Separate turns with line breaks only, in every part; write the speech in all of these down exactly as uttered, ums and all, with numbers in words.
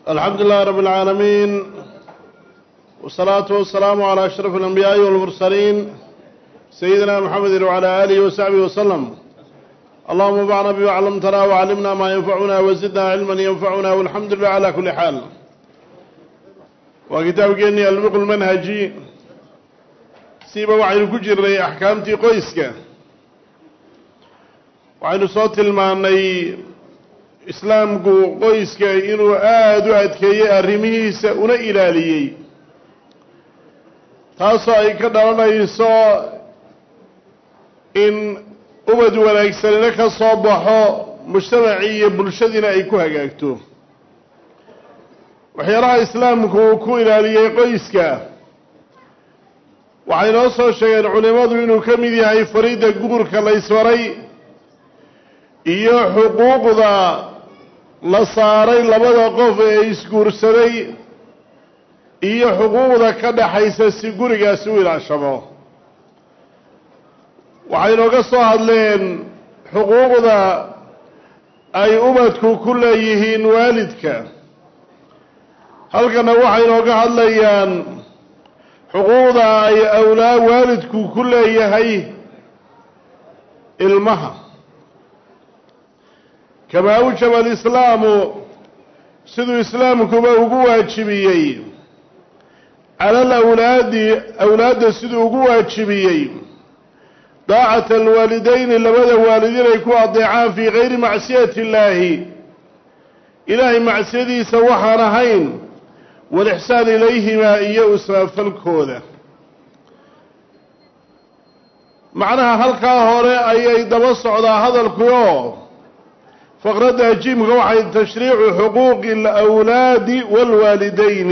الحمد لله رب العالمين والصلاة والسلام على أشرف الأنبياء والمرسلين سيدنا محمد وعلى آله وصحبه وسلم. اللهم انفعنا بما علمتنا وعلمنا ما ينفعنا وزدنا علما ينفعنا والحمد لله على كل حال. وكتاب جني الفقه المنهجي سيبا وعين كجر أحكامتي قيسك وعين صوت المعني islaamku qoyska inuu aad u adkeeyay arrimihiisa una ilaaliyay taasoo ay ka dhalanayso in ubad wanaagsanina ka soo baxo mujtamacii iyo bulshadiina ay ku hagaagto. waxyaalaha islaamku uu ku ilaaliyay qoyska waxay noo soo sheegeen culimadu inuu ka mid yahay fariida guurka la isfaray iyo xuquuqda la saaray labada qof ee isguursaday iyo xuquuqda ka dhaxaysa si gurigaasi u ilaashamo. waxay nooga soo hadleen xuquuqda ay ubadku ku leeyihiin waalidka, halkana waxay nooga hadlayaan xuquuqda ay awlaa waalidku ku leeyahay ilmaha. كما أوجب الإسلام سيدو إسلامكما وقواجبيي على الأولاد أولاد سيدو وقواجبيي طاعة الوالدين لبدا والدين يكون أضيعان في غير معصية الله إلهي معصيتي سوحا رهين والإحسان إليهما إيأسا فالكودة. معناها هلكا هوري أي دبص على هذا الكيو فقرد أجيم روحي تشريع حقوق الأولاد والوالدين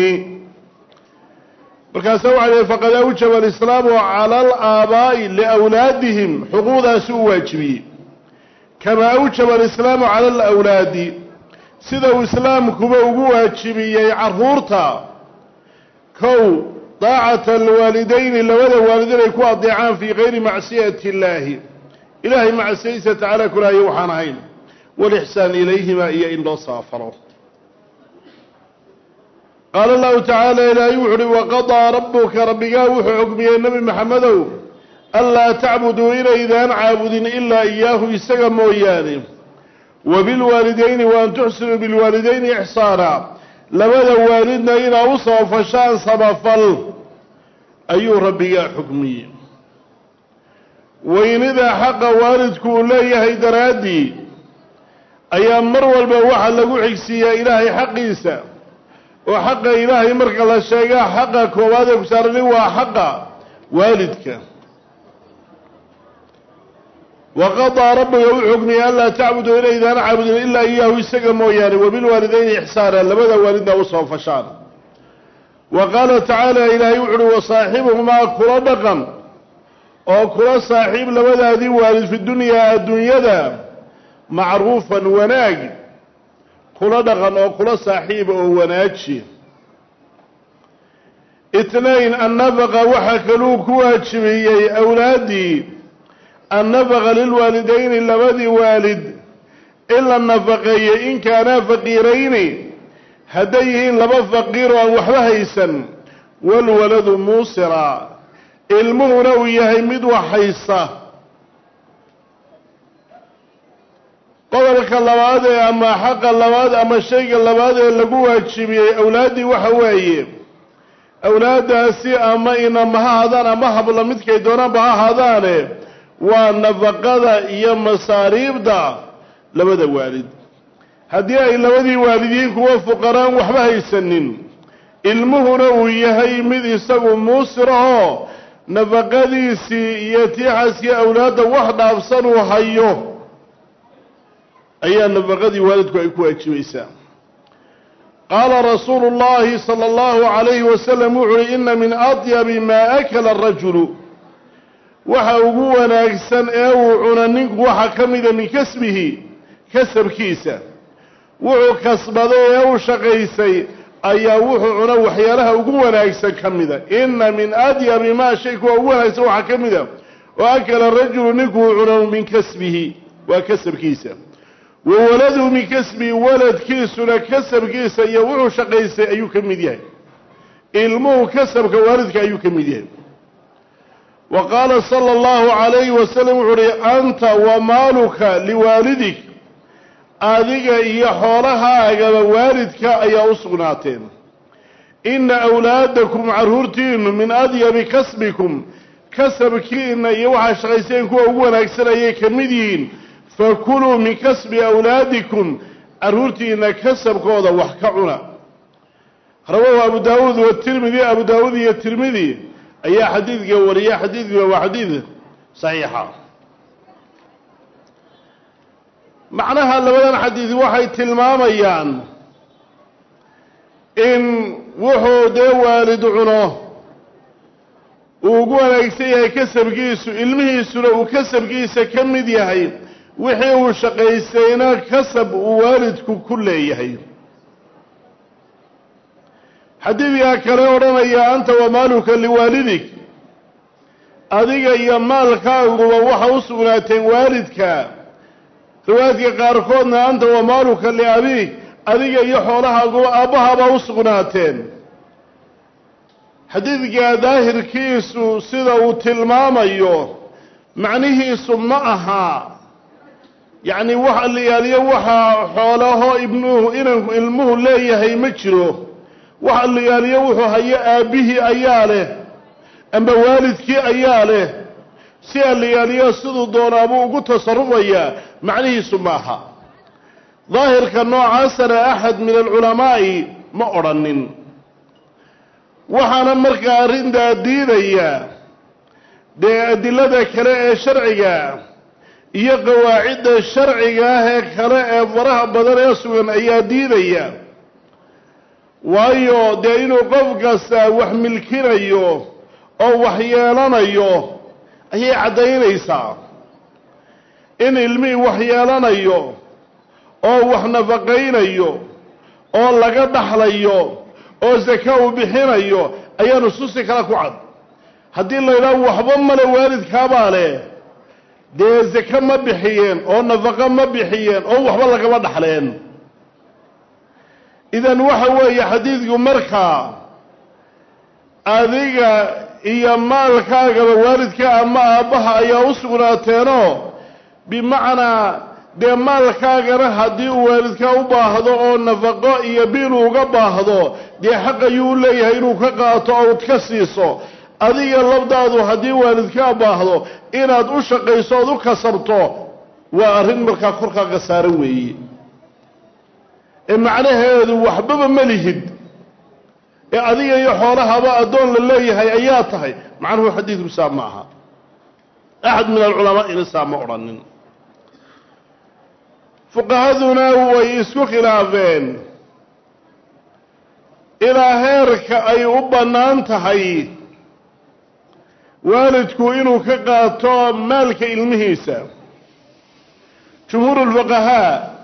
وكاسوا عليه فقد أوجب الإسلام على الآباء لأولادهم حقوق سوء واجبي كما أوجب الإسلام على الأولاد سيدو إسلام كما واجبي عرورتا كو طاعة الوالدين لولا والدين يكون أضيعان في غير معصية الله إلهي معصية تعالى كلها يوحانهين والإحسان إليهما إيا إن الله صافره. قال الله تعالى إلى يوحر وقضى ربك ربك وحو حكمي النبي محمد ألا تعبدوا إلى إذا عابد إلا إياه يستقم وإيانه وبالوالدين وأن تحسنوا بالوالدين إحسانا لماذا والدنا إلى وصف فشان صبفل أي ربك حكمي وإن إذا حق والدكم لا يهيدرادي ayaa mar walba waxa lagu xigsiyaa ilaahay xaqiisa oo xaqa ilaahay marka la sheego xaqa koowaad ee ku saaran waa xaqa waalidka. وقضى ربك وحكمي ألا تعبدوا إلا إذا عبدوا إلا إياه يسقى موياني وبالوالدين إحسانا لماذا والدنا وصف فشان. وقال تعالى إلى يوحر وصاحبهما كردقا أو كرد صاحب لماذا ذي والد في الدنيا الدنيا ذا معروفا وناج كل دغن أو كل صاحب أو وناجي. اثنين النفقة وحكلوا كواجبي أولادي النفقة للوالدين إلا بدي والد إلا النفقية إن كانا فقيرين هديهن لما فقير وحوهيسا والولد موسرا المغنوية هيمد وحيصة. qodobka labaad ee ama xaqa labaad ama shayga labaad ee lagu waajibiyay awlaadii waxa weeye awlaadaasi ama inama ha ahaadaan ama habla midkay doonaanba ha ahaadaane waa nafaqada iyo masaariibda labada waalid. haddii ay labadii waalidiin kuwa fuqaraan waxba haysanin ilmuhuna uu yahay mid isagu muusiraho nafaqadiisii iyo tiixaskii awlaadda wax dhaafsan uu hayo أي نفقدي والدك أي كواجبيسا. قال رسول الله صلى الله عليه وسلم إن من أطيب ما أكل الرجل وحاوقوا ناكسا أو عنانك وحكمد من كسبه كسب كيسا وحو كسبه أو شقيسي أي وحو عنا وحيالها وقوا ناكسا كمدا. إن من أطيب ما شيك وحو وحكمد وأكل الرجل نكو عنا من كسبه وكسب كيسا وولده من كسب ولد كيسنا كسب كيس يوحو شقيس أيو كميديه ilmuhu kasabka waalidka ayuu ka mid yahay wa qaala sala allahu calayhi wasalam wuxuu uhi anta wa maaluka liwaalidik adiga iyo xoolahaagaba waalidka ayaa u sugnaateen ina awlaadakum carruurtiinu min adyabi kasbikum kasabkiina iyo waxaa shaqayseen kuwa ugu wanaagsan ayay ka mid yihiin fakuluu min kasbi awlaadikum carruurtiina kasabkooda wax ka cuna رواه أبو داود والترمذي أبو داود والترمذي أي حديث وريا حديث وحديث صحيحة معناها لبدان حديث واحد تلماميان إن وحو دي والد عنه وقوانا يكسيها كسب قيسو علمه سنة وكسب قيسة كمد يهي وحيو شقيسينا كسب والدكم كله يهي حديثها كريورنا يا أنت ومالك لوالدك أذيك يا مالك ووحا وسغناتين والدك روايتك قاركودنا أنت ومالك لأبيك أذيك يا حولها أبها وسغناتين حديثك يا ظاهر كيسو سيدا وتلمام أيوه معنيه سمعها يعني وحا اللي يلي وحا حوله ابنه إنه علمه لا يهي مجره waxa la yaaliyo wuxuu hayo aabihi ayaa leh amba waalidkii ayaa leh si la yaaliyo sidoo doonaabo ugu tasarrufaya macnihiisu maaha daahirka noocaasana ahad min al-ulamaai ma oranin waxaana markaa arinta diidaya de adilada kale ee sharciga iyo qawaacida sharciga ah ee kale ee faraha badan ee sugan ayaa diidaya waayo dee inuu qof kasta wax milkinayo oo wax yeelanayo ayay caddaynaysaa in ilmihii wax yeelanayo oo wax nafaqaynayo oo laga dhaxlayo oo zaka u bixinayo ayaa nusuusi kala ku cad haddii la yidhaahdo waxba male waalidkaabaa leh dee zaka ma bixiyeen oo nafaqa ma bixiyeen oo waxba lagama dhaxleen إذن وحوى حديث مركا أذيك إيا مالكا والدك أما أبها إيا أسغناتينو بمعنى دي مالكا هدي والدك أباهدو أو نفقا إيا بينو قباهدو دي حق يولي هينو كقاطو أو تكسيسو أذيك اللبدادو هدي والدك أباهدو إناد أشقيسو دو كسرتو وأرهن مركا كوركا قساروي معناه وحبب مليهد أذيك يحورها بأدون لله هي أياتها معناه حديث بسام معها أحد من العلماء نسام أورانين فقهذنا ويسكو خلافين إلى هيرك أي أبنا أنتهي والدكو إنو كقاطو مالك المهيسة جمهور الفقهاء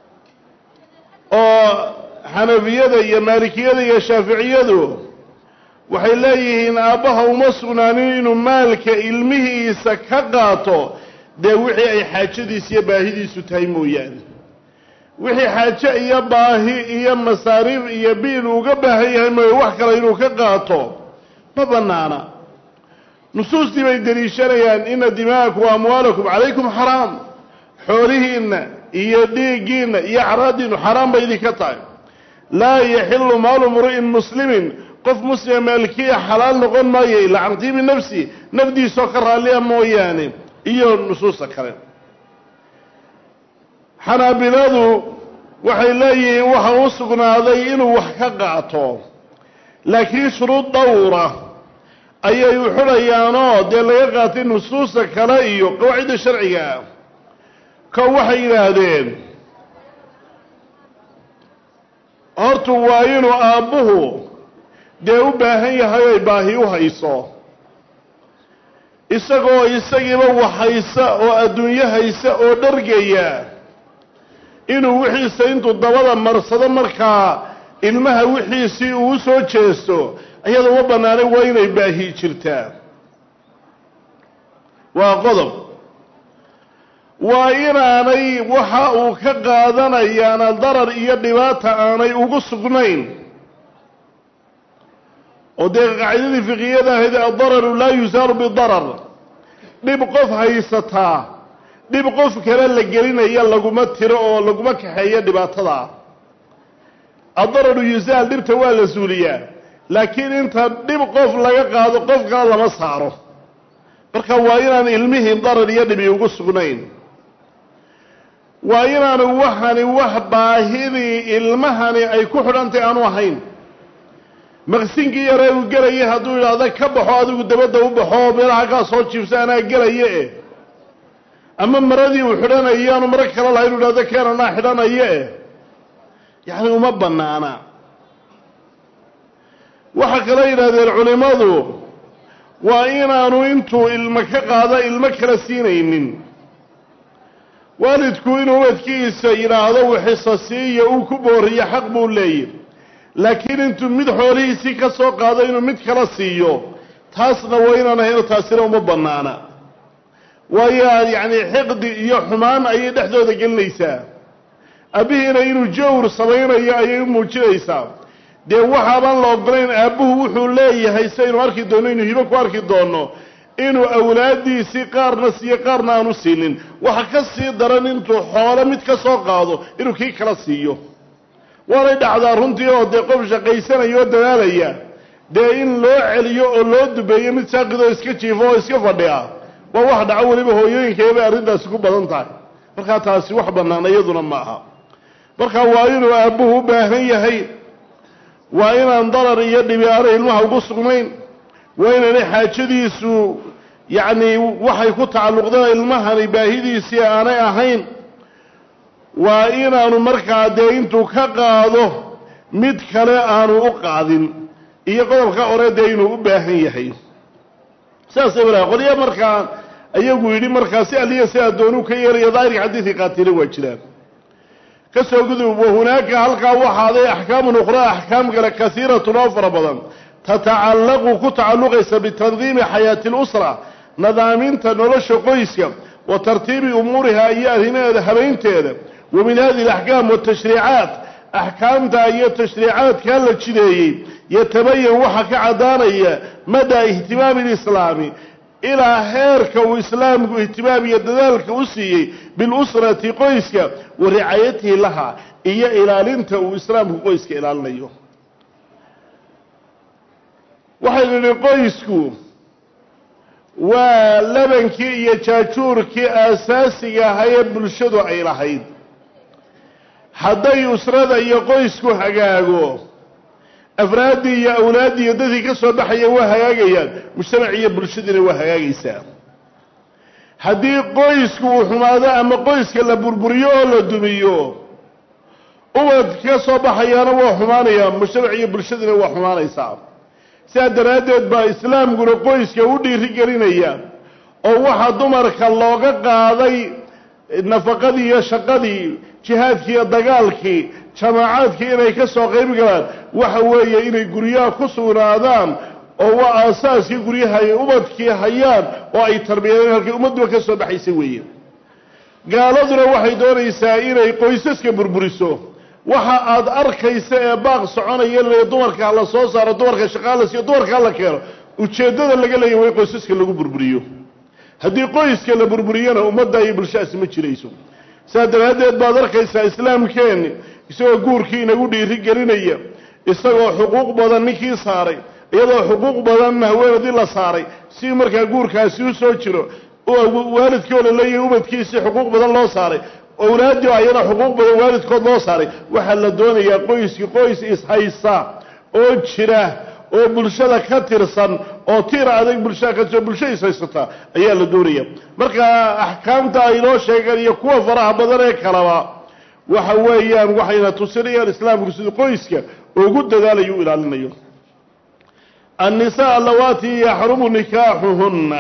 oo xanafiyada iyo maalikiyada iyo shaaficiyadu waxay leeyihiin aabaha uma sugnaanin inuu maalka ilmihiisa ka qaato dee wixii ay xaajadiisa iyo baahidiisu tahay mooyaane wixii xaajo iyo baahi iyo masaariif iyo biil uga baahan yahay mooye wax kale inuu ka qaato ma banaana nusuustii bay daliishanayaan ina dimaakum wa amwaalakum calaykum xaraam xoolihiinna iyo dhiigiina iyo caraadiinu xaraam bay idinka tahay laa yaxilu maalu mri'in muslimin qof muslima maalkiya xalaal noqon maayo ilaa can tiibi nafsi nafdiisoo ka raalliya mooyaane iyo nusuusta kale xanaabiladu waxay leeyihiin waxa u sugnaaday inuu wax ka qaato laakiin shuruud dhowra ayay u xidhayaanoo dee laga qaatay nusuusta kale iyo qawaacidda sharciga ah ka waxay yidhaahdeen hortu waa inuu aabbuhu dee u baahan yahay oy baahi u hayso isagoo isagiiba waxhaysa oo adduunyo haysa oo dhargaya inuu wixiisa intuu dabada marsado markaa ilmaha wixiisii uu soo jeesto iyada uma bannaanay waa inay baahi jirtaa waa qodob waa inaanay waxa uu ka qaadanayaana darar iyo dhibaata aanay ugu sugnayn oo dee qaacidadii fiqhiyada ahayd adararu laa yusaaru bidarar dhib qof haysataa dhib qof kale la gelinaya laguma tiro oo laguma kaxeeyo dhibaatada adararu yusaal dhibta waa la suuliyaa laakiin inta dhib qof laga qaado qof kale lama saaro marka waa inaan ilmihii darar iyo dhibi ugu sugnayn waa inaanu waxani wax baahidii ilmahani ay ku xidhantay aanu ahayn maqsinkii yaree uu gelayay hadduu yidhaahda ka baxo adigu dabadda u baxo meelaha kaa soo jiibsa anaa gelaye eh ama maradii uu xidhanayay aanu maro kale lahayn u yidhahda keen anaa xidhanaye eh yacni uma bannaana waxaa kale yidhahdeen culimmadu waa inaanu intuu ilmo ka qaado ilmo kala siinaynin waalidku inuu ubadkiisa yidhaahdo wixisa siiya uu ku booriyo xaq buu leeyahy laakiin intuu mid xoolihiisii ka soo qaado inuu mid kala siiyo taasna waa inaan ahayno taasina uma bannaana waayo yacni xiqdi iyo xumaan ayay dhexdooda gelinaysaa aabbihiina inuu jawr samaynayo ayay u muujinaysaa dee waxaabaan la ogolayn aabbuhu wuxuu leeyahay saynu arki doonno inuu hibo ku arki doonno inuu awlaaddiisii qaarna siiyo qaarna aanu siinin waxa ka sii daran intuu xoolo mid ka soo qaado inuu kii kala siiyo waanay dhacdaa runtii oo dee qof shaqaysanaya oo dadaalaya dee in loo celiyo oo loo dubeeyo mid saaqidoo iska jiifo oo iska fadhiya waa wax dhaco weliba hooyooyinkeebay arrintaasi ku badan tahay markaa taasi wax bannaan iyaduna ma aha marka waa inuu aabbuhu u baahan yahay waa inaan darar iyo dhibi aanay ilmaha ugu sugnayn waa inaanay xaajadiisu yacni waxay ku tacalluqdeen ilmahani baahidiisii aanay ahayn waa inaanu markaa dee intuu ka qaado mid kale aanu u qaadin iyo qodobka hore dee inuu u baahan yahay saasay walaa qolya markaa ayagu yidhi markaa si aliya si addoonuu ka yeelaya daahirka xadiidkii qaatile waa jiraan ka soo gudub wahunaaka halkaa waxaaday axkaamun ukhraa axkaam kale kasiiratun oo fara badan tatacallaqu ku tacalluqaysa bitandiimi xayaati اlusra nadaaminta nolosha qoyska wa tartiibi umuuriha iyo arrimaheeda habaynteeda wa min hadihi alaxkaam watashriicaat axkaamta iyo tashriicaadkaa la jideeyey yatabayan waxaa ka caddaanaya madaa ihtimaami alislaami ilaa heerka uu islaamku ihtimaam iyo dadaalka u siiyey bilusrati qoyska wa ricaayatihi laha iyo ilaalinta uu islaamku qoyska ilaalinayo waxaynu nidhi qoysku waa labankii iyo jaajuurkii aasaasiga ahaa ee bulshadu ay lahayd hadday usrada iyo qoysku hagaago afraaddii iyo awlaaddii iyo dadkii ka soo baxaya waa hagaagayaan mujtamac iyo bulshadiina waa hagaagaysaa haddii qoysku uu xumaado ama qoyska la burburiyo oo la dumiyo ubad ka soo baxayaana waa xumaanaya mujtamac iyo bulshadiina waa xumaanaysaa sidaa daraaddeed baa islaamkuna qoyska u dhiiri gelinaya oo waxaa dumarka looga qaaday nafaqadii iyo shaqadii jihaadkii iyo dagaalkii jamaacaadkii inay ka soo qayb galaan waxa weeye inay guryaha ku sugnaadaan oo waa aasaaskii guryaha ay ubadkii hayaan oo ay tarbiyadeen halkay ummadduba ka soo baxaysa weeye gaaladuna waxay doonaysaa inay qoysaska burburiso waxa aad arkaysa ee baaq soconaya le dumarka la soo saaro dumarka shaqaalas iyo dumarka la keeno ujeeddada laga leeyahay way qoysaska lagu burburiyo haddii qoyska la burburiyana ummadda iyo bulshadaasi ma jirayso saa daraaddeed baad arkaysaa islaamkeenni isagoo guurkii inagu dhiiri gelinaya isagoo xuquuq badan ninkii saaray iyadoo xuquuq badanna haweenadii la saaray si markaa guurkaasi u soo jiro waalidkii oo la leeyahay ubadkiisii xuquuq badan loo saaray awlaaddii ayana xuquuq badan waalidkood loo saaray waxaa la doonayaa qoyskii qoys ishaysa oo jira oo bulshada ka tirsan oo tiir adag bulshada ka tirsan bulsho ishaysata ayaa la doonaya marka axkaamta ay noo sheegeen iyo kuwa faraha badan ee kalaba waxa weeyaan waxayna tusinayaan islaamku siduu qoyska ugu dadaalayo u ilaalinayo annisaa allawaati yaxrumu nikaaxuhunna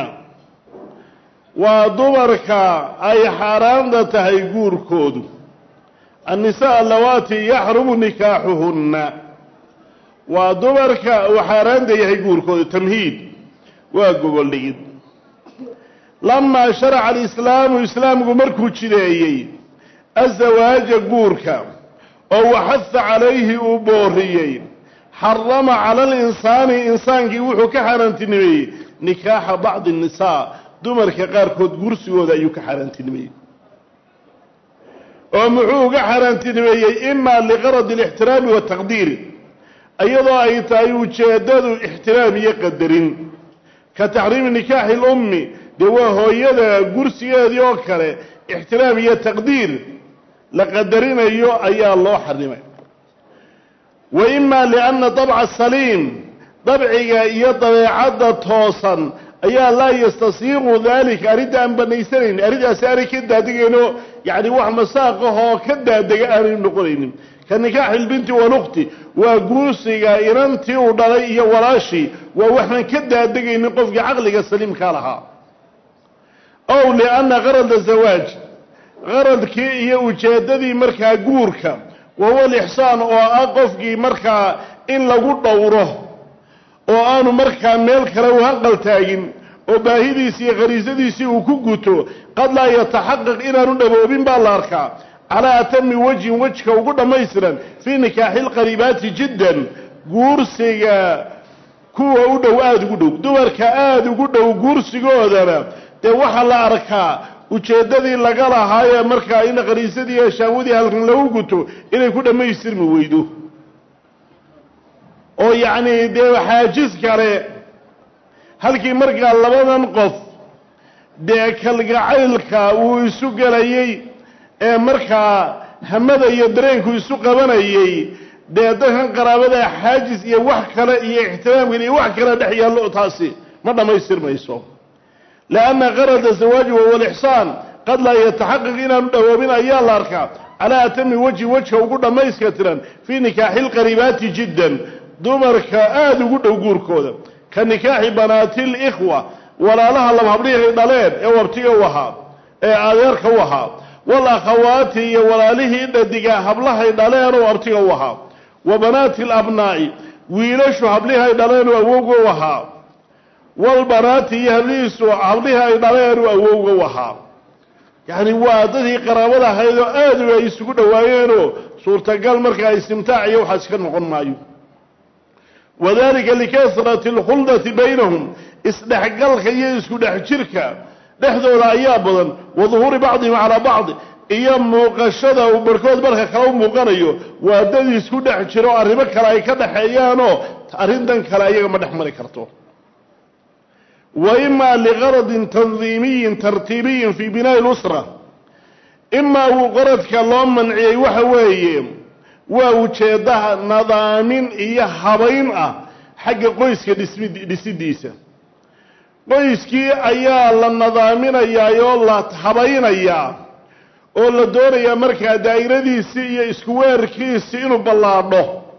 waa dumarka ay xaaraamda tahay guurkoodu annisaa allawaati yaxrumu nikaaxuhunna waa dumarka uu xaaraanta yahay guurkoodu tamhiid waa gogoldhigid lamaa sharaca alislaamu islaamku markuu jideeyey azawaaja guurka oo waxaha calayhi uu booriyey xarama cala alinsaani insaankii wuxuu ka xaaraantinimeeyey nikaaxa bacdi annisaa dumarka qaarkood guursigooda ayuu ka xaaraantinimeeyey oo muxuu uga xaaraantinimeeyey imaa liqaradi alixtiraami waataqdiiri iyadoo ay tahay ujeeddadu ixtiraam iyo qadarin ka taxriimi nikaaxi lummi dee waa hooyada gursigeedii oo kale ixtiraam iyo taqdiir la qadarinayo ayaa loo xarimay wa imaa lianna dabca saliim dabciga iyo dabeecadda toosan ayaa laa yastasiiqu daalika arrinta aan banaysanayn arrintaasi aanay ka daadegayno yacni wax masaaqahoo ka daadega aanay noqonaynin ka nikaaxi lbinti walukhti waa guursiga inantii uu dhalay iyo walaashii waa waxaan ka daadegaynin qofkii caqliga saliimkaa lahaa ow lianna qarada zawaaj qaradkii iyo ujeeddadii markaa guurka wahuwa alixsaan oo ah qofkii markaa in lagu dhowro oo aanu markaa meel kale u hanqal taagin oo baahidiisii iyo khariisadiisii uu ku guto qad laa yataxaqaq inaanu dhaboobin baa la arkaa calaa atami wajhin wejka ugu dhammaystiran fii nikaaxi lqariibaati jiddan guursiga kuwa u dhow aada ugu dhow dumarka aada ugu dhow guursigoodana dee waxaa la arkaa ujeeddadii laga lahaayee markaa in khariisadii iyo shahwadii halkan lagu guto inay ku dhammaystirmi weydo oo yacni dee xaajis kale halkii markaa labadan qof dee kalgacaylka uu isu gelayey ee markaa hamada iyo dareenku isu qabanayey dee dadkan qaraabada xaajis iyo wax kale iyo ixtiraamkan iyo wax kale dhex yaallo taasi ma dhammaystirmayso lianna qarada zawaaji wahuwa alixsaan qad laa yataxaqaq inaanu dhawoobin ayaa la arkaa calaa atami wajhi wejka ugu dhammayska tiran fii nikaaxi lqariibaati jiddan dumarka aada ugu dhow guurkooda ka nikaaxi banaati likhwa walaalaha laba habdhihay dhaleen ee wabtiga u ahaa ee adeerka u ahaa walakhawaati iyo walaalihii dhadiga hablahay dhaleen oo abtiga u ahaa wa banaati alabnaa'i wiilashu hablihay dhaleen oo awowga u ahaa walbanaati iyo hablihiisu hablihii ay dhaleen oo awowga u ahaa yacni waa dadkii qaraabada ahayd oo aada ay isugu dhowaayeenoo suurtagal markaa istimtaac iyo waxaas ka noqon maayo wadalika likasrati alkhuldati baynahum isdhexgalka iyo isku dhex jirka dhexdooda ayaa badan wa duhuuri bacdihim calaa bacdi iyo muuqashada uu barhkood marka kale u muuqanayo waa dad isku dhex jiro arrimo kale ay ka dhaxeeyaanoo arrintan kale ayaga ma dhex mari karto wa imaa liqaradin tandiimiyin tartiibiyin fii binaa'i lusra imaa wuu qaradka loo manciyey waxa weeye waa ujeeddaha nadaamin iyo habayn ah xagga qoyska dhismid dhisidiisa qoyskii ayaa la nadaaminayaa oo la habaynayaa oo la doonayaa markaa daa'iradiisii iyo isku weerkiisii inuu ballaadho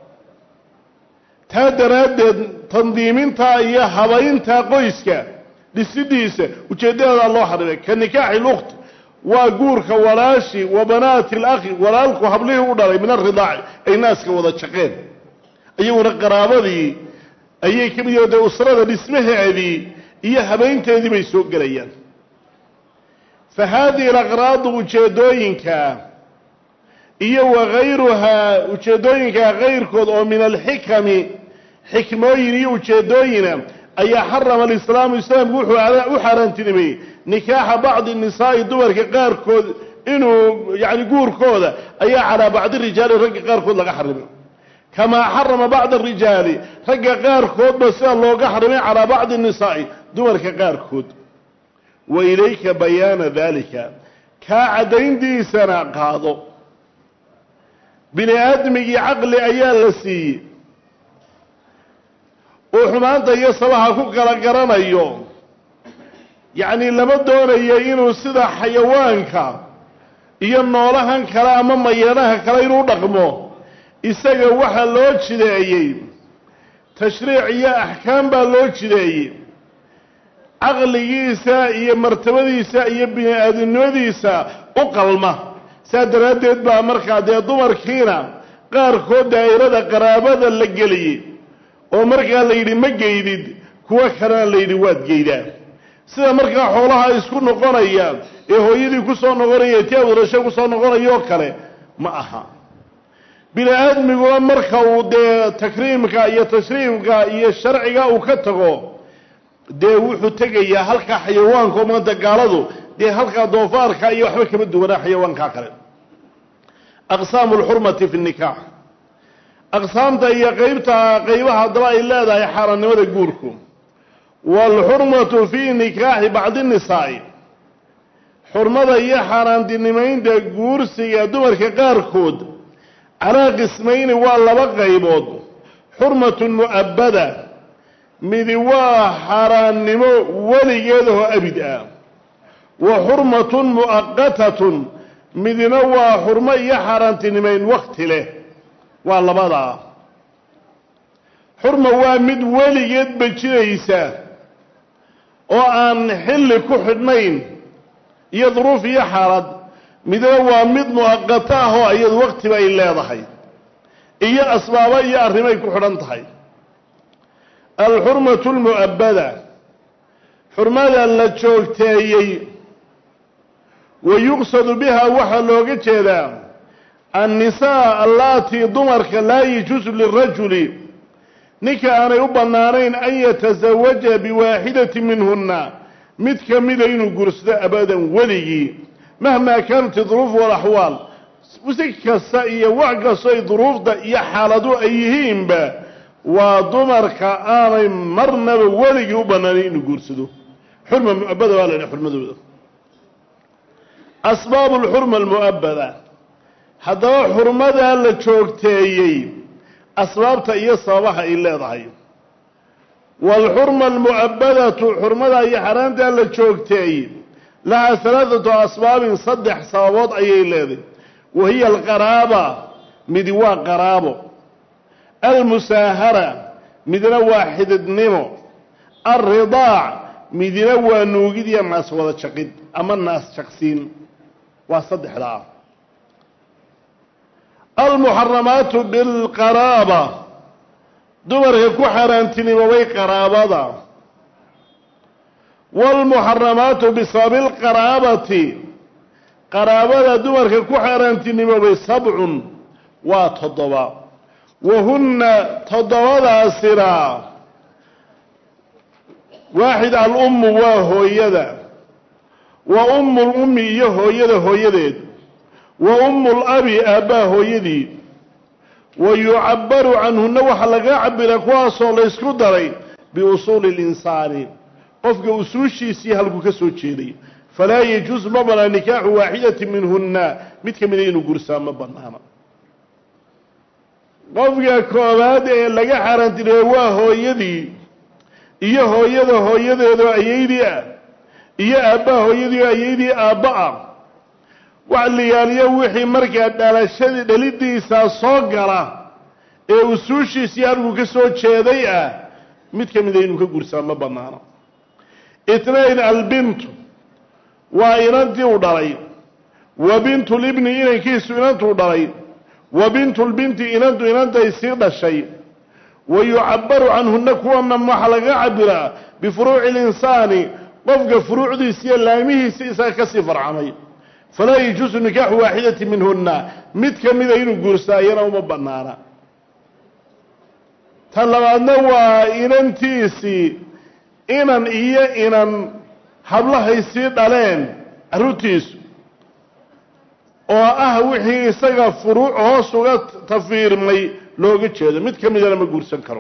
taa daraaddeed tandiiminta iyo habaynta qoyska dhisidiisa ujeeddadeeda loo xarimay ka nikaaxi lukhti waa guurka walaashi wa banaati alakhi walaalku hablihii u dhalay min alridaaci ay naaska wada jaqeen iyaguna qaraabadii ayay ka mid yihiin dee usrada dhismaheedii iyo habaynteedii bay soo gelayaan fa haadihi alaqraadu ujeeddooyinka iyo wa gayruhaa ujeeddooyinka kayrkood oo min alxikami xikmooyin iyo ujeeddooyina ayaa xarama alislaamu islaamku wuxuu u xaaraantinimeeyey nikaaxa bacdi nisaa'i dumarka qaarkood inuu yacni guurkooda ayaa calaa bacdi rijaali ragga qaarkood laga xarimay kamaa xarama bacda arijaali ragga qaarkoodba sida looga xarimay calaa bacdi nisaa'i dumarka qaarkood wa ilayka bayaana daalika kaa caddayntiisana qaado bini aadmigii caqli ayaa la siiyey oo xumaanta iyo sabaha ku kala garanayo yacni lama doonayo inuu sida xayawaanka iyo noolahan kale ama mayeedhaha kale inuu dhaqmo isaga waxaa loo jideeyey tashriic iyo axkaam baa loo jideeyey caqligiisa iyo martabadiisa iyo bini aadamnimadiisa u qalma saa daraaddeed baa markaa dee dumarkiina qaarkood daa'irada qaraabada la geliyey oo markaa la yidhi ma geydid kuwo kalena la yidhi waad geydaa sida markaa xoolaha isku noqonayaan ee hooyadii ku soo noqonaya tii awrasho ku soo noqonayo kale ma aha bini aadmiguna marka uu dee takriimka iyo tashriifka iyo sharciga uu ka tago dee wuxuu tegayaa halka xayawaanka oo maanta gaaladu dee halka doofaarka iyo waxba kama duwanaa xayawaanka kale aqsaamu lxurmati fi nikaax aqsaamta iyo qaybta qaybaha haddaba ay leedahay xaaraannimada guurku waalxurmatu fii nikaaxi bacdi nisaa'i xurmada iyo xaaraantinimaynta guursiga dumarka qaarkood calaa qismayni waa laba qaybood xurmatun mu'abbada midi waa xaaraannimo weligeed oo abid ah wa xurmatun mu'aqatatun midina waa xurmo iyo xaaraantinimayn wakti leh waa labadaa xurma waa mid weligeedba jiraysa oo aan xilli ku xidhnayn iyo duruuf iyo xaalad midna waa mid mu'aqato ah oo iyadu waqtiba ay leedahay iyo asbaabo iyo arrimay ku xidhan tahay alxurmatu almu'abbada xurmada la joogteeyey wayuqsadu biha waxaa looga jeedaa annisaa allaatii dumarka laa yajuusu lirajuli ninka aanay u bannaanayn an yatasawaja biwaaxidati minhunna mid ka mida inuu guursado abadan weligii mahmaa kaanat duruuf walaxwaal si kasta iyo wax kastoo ay duruufda iyo xaaladu ay yihiinba waa dumarka aanay marnaba weligii u bannaanayn inuu guursado xurma mu'abbada waa la yidhaha xurmadooda asbaabu alxurma almu'abbada haddaba xurmadaa la joogteeyey asbaabta iyo sababaha ay leedahay waalxurma almu'abbadatu xurmadaa iyo xaaraantaa la joogteeyey lahaa halaathatu asbaabin saddex sababood ayay leedahay wa hiya alqaraaba midi waa qaraabo almusaahara midna waa xididnimo alridaac midna waa nuugid iyo naas wada jaqid ama naas jaqsiin waa saddexdaa almuxaramaatu bilqaraaba dumarka ku xaaraantinimobay qaraabada waalmuxaramaatu bisababi lqaraabati qaraabada dumarka ku xaaraantinimobay sabcun waa toddoba wahunna toddobadaasina waaxid alummu waa hooyada wa ummu lummi iyo hooyada hooyadeed wa ummu labi aabbaa hooyadii wa yucabbaru canhunna waxaa laga cabira kuwaasoo laysku daray biusuuli linsaani qofka usuushiisii halkuu ka soo jeeday falaa yajuus ma banaa nikaaxu waaxidati minhunna mid ka mida inuu gursaa ma banaana qofka koobaad ee laga xaaraantinimay waa hooyadii iyo hooyada hooyadeedoo ayaydii ah iyo aabbaha hooyadii oo ayaydii aabba ah wax liyaaliyo wixii markaa dhalashadii dhalidiisaa soo gala ee usuushiisii halkuu ka soo jeeday ah mid ka mida inuu ka gursaa ma banaano itnayn albintu waa inantii u dhalay wa bintu libni inankiisu inantuu dhalay wa bintu lbinti inantu inantay sii dhashay wa yucabbaru canhunna kuwana waxaa laga cabiraa bifuruuci linsaani qofka furuucdiisa iyo laamihiisa isaga kasii farcamay falaa yajuusu nikaaxu waaxidati minhunna mid ka mida inuu guursaa iyana uma banaana tan labaadna waa inantiisii inan iyo inan hablahay sii dhaleen carruurtiisu oo ah wixii isaga furuuc hoos uga tafiirmay looga jeedo mid ka midana ma guursan karo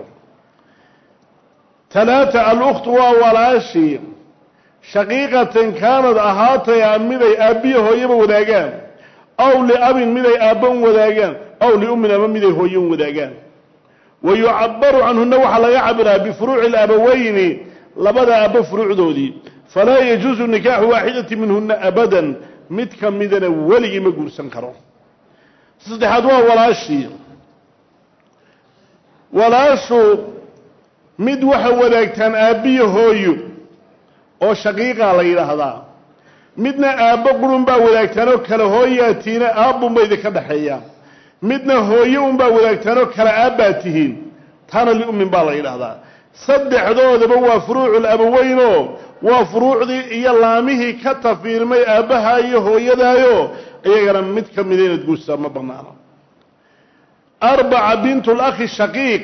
talaata alukhtu waa walaashii shaqiiqatan kaanad ahaataya miday aabbiya hooyaba wadaagaan aw liabin miday aabban wadaagaan aw liummin ama miday hooyan wadaagaan wa yucabbaru canhunna waxaa laga cabiraa bifuruuci alaabaweyni labada aabbo furuucdoodii falaa yajuusu nikaaxu waaxidati minhunna abadan mid ka midana weligii ma guursan karo saddexaad waa walaashii walaashu mid waxa wadaagtaan aabbiyo hooyo oo shaqiiqaa la yidhaahdaa midna aabbo qurun baa wadaagtaanoo kale hooyaa tiina aabbunba idinka dhaxeeyaa midna hooyo unbaa wadaagtaanoo kale aabbaa tihiin taana liummin baa la yidhaahdaa صدح ذوذبا وفروع الأبوين وفروع ذي يلامه كتفير مي أبها يهو يدايو أيها متك مدينة تقول ما بنانا أربع بنت الأخ الشقيق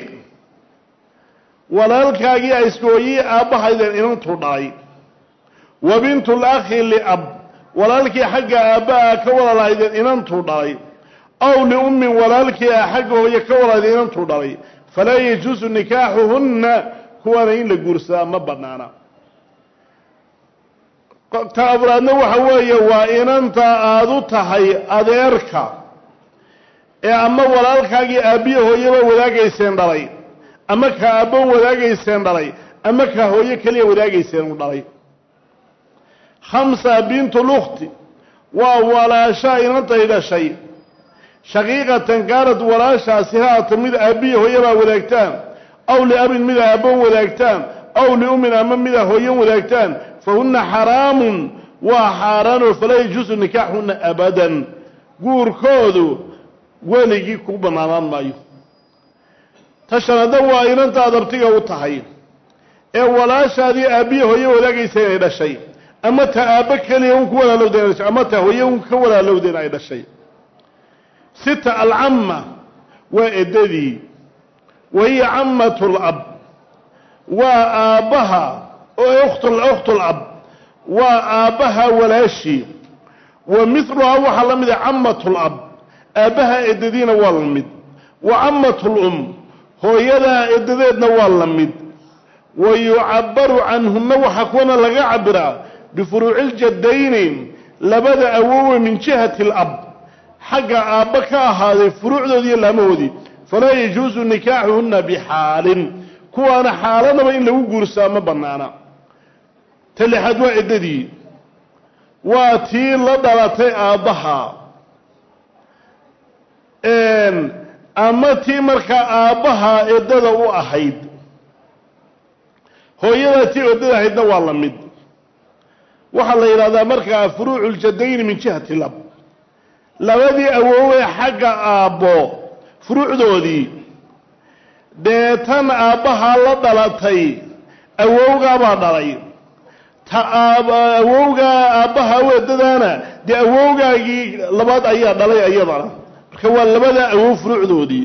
ولالك أجي أسكوي أبها إذا إنتو داي وبنت الأخ اللي أب ولالك حق أبها كولا إذا إنتو داي أو لأم ولالك حقه يكولا إذا إنتو داي فلا يجوز نكاحهن كوانين لقرصا ما بنانا تابرنا وحوية وإن أنت آذوتهي أذيرك أما ولالكاقي أبيه يبا وذاقي سيندري أما كأبو وذاقي سيندري أما كهوية كلي وذاقي سيندري خمسة بنت الأخت وولا شيء ننتهي إلى شيء شقيقة كانت ولا شاسها مد أبيه يبا وذاقتان أو لأب مد أبو وذاقتان أو لأم أمام مد هوية وذاقتان فهن حرام وحاران فلا يجوز نكاحهن أبدا قور كودو weligii ku banaanaan maayo tashanada waa inanta adabtiga u tahay ee walaashaadii aabiye hooyo wadaagaysa ay dhashay ama ta aaba kaliya uu ku walaalowday ama ta hooyo uu ka walaalowday ay dhashay sita al-amma wa edadii wa hiya ammatul ab wa aabaha oo ukhtul ukhtul ab wa aabaha walaashi wa mithluha waxa lamida ammatul ab أبها إددين والمد وعمة الأم هو يدا إددين والمد ويعبر عنهن وحكونا لغا عبرا بفروع الجدين لبدا أوو من جهة الأب حق أبكا هذه فروع ذي الأمودي فلا يجوز نكاحهن بحال كوانا حالنا وإن لو قرسا مبنانا تلحد وإددي واتي لدلتي أبها ama tii markaa aabbaha eedada u ahayd hooyada tii eedada ahaydna waa la mid waxaa la yidhahdaa markaa furuucu ljadayni min jihati lab labadii awoowee xagga aabbo furuucdoodii dee tan aabbaha la dhalatay awowgaabaa dhalay ta awowgaa aabbaha u eedadaana dee awowgaagii labaad ayaa dhalay iyadana كوا لبدا أو فروعدودي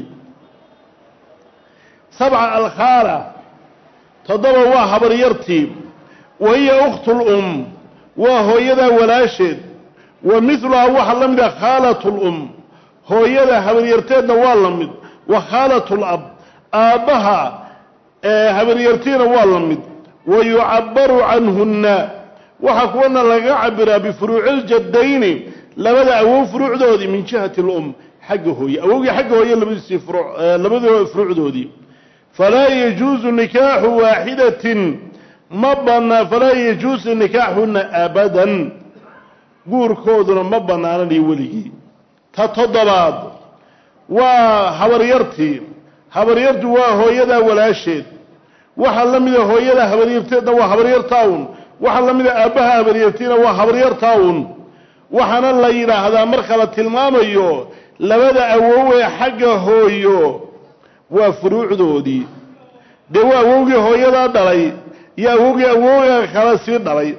سبعة الخالة تضرب واحد بريرتي وهي أخت الأم وهو يدا ولاشد ومثلها واحد لمدة خالة الأم هو يدا هبريرتين واللمد وخالة الأب آبها هبريرتين واللمد ويعبر عنهن وحكونا لغعبر بفروع الجدين لبدا أو فروعدودي من جهة الأم حقه هي أوجي حقه هي لبدي فروع لبدي فروع دودي فلا يجوز نكاح واحدة مبنى فلا يجوز نكاحهن أبدا قور كودنا مبنى على لي ولي تتضباد وحوريرتي حوريرت وهو يدا ولا شيء وحلم إذا هو يدا حوريرتنا وحوريرتاون وحلم إذا أبها حوريرتنا وحوريرتاون وحنا الله يرى هذا مرحلة الماميو لبدا أووي حقه هويو وفروع دودي دوا أووي هويدا دلي يا أووي أووي خلاصير دلي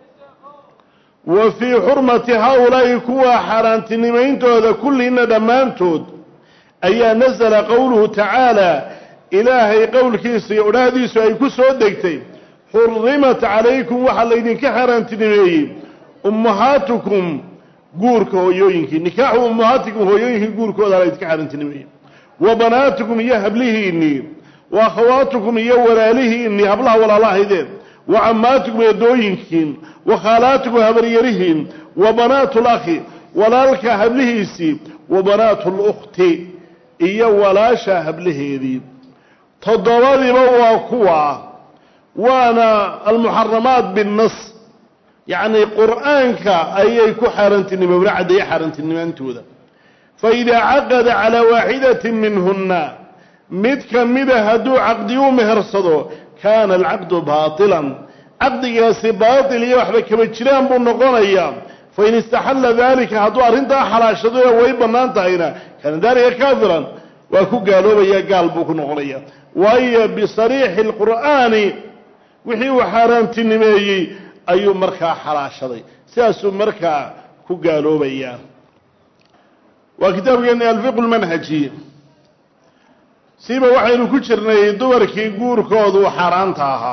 وفي حرمة هؤلاء كوا حرانتنمين تود كلهن دمانتود أي نزل قوله تعالى إلهي قول كيسي أولادي سيكو سودكتي حرمت عليكم وحليدين كحرانتنمين أمهاتكم قورك هويوينك نكاح أمهاتكم هويوينك قورك وذا ليتك حرنتنمين وبناتكم يهب له إني وأخواتكم يورى له إني هبلها ولا الله إذن وعماتكم يدوينكين وخالاتكم هبريرهن وبنات الأخ ولا لك هب له إسي وبنات الأخت إيا ولا شاهب له إذن تضرر مواقوع وانا المحرمات بالنص يعني قرآنك أي كحرنتني مبرعد أي حرنتني أنتوذا فإذا عقد على واحدة منهن مد كمد هدو عقد يوم هرصدو كان العقد باطلا عقد ياسي باطل يوحبك كمجران بنقون أيام فإن استحل ذلك هدو أرنتا حلاشدو ويبنان تهينا كان ذلك كافرا وكو قالوا يا قلبك نغليا وهي بصريح القرآن وحي وحرام تنمي أي مركا حراشضي ساسو مركا كو قالوا بيا وكتاب يعني الفقه المنهجي سيبا وحينو كجرني دوركي قور كودو حرانتاها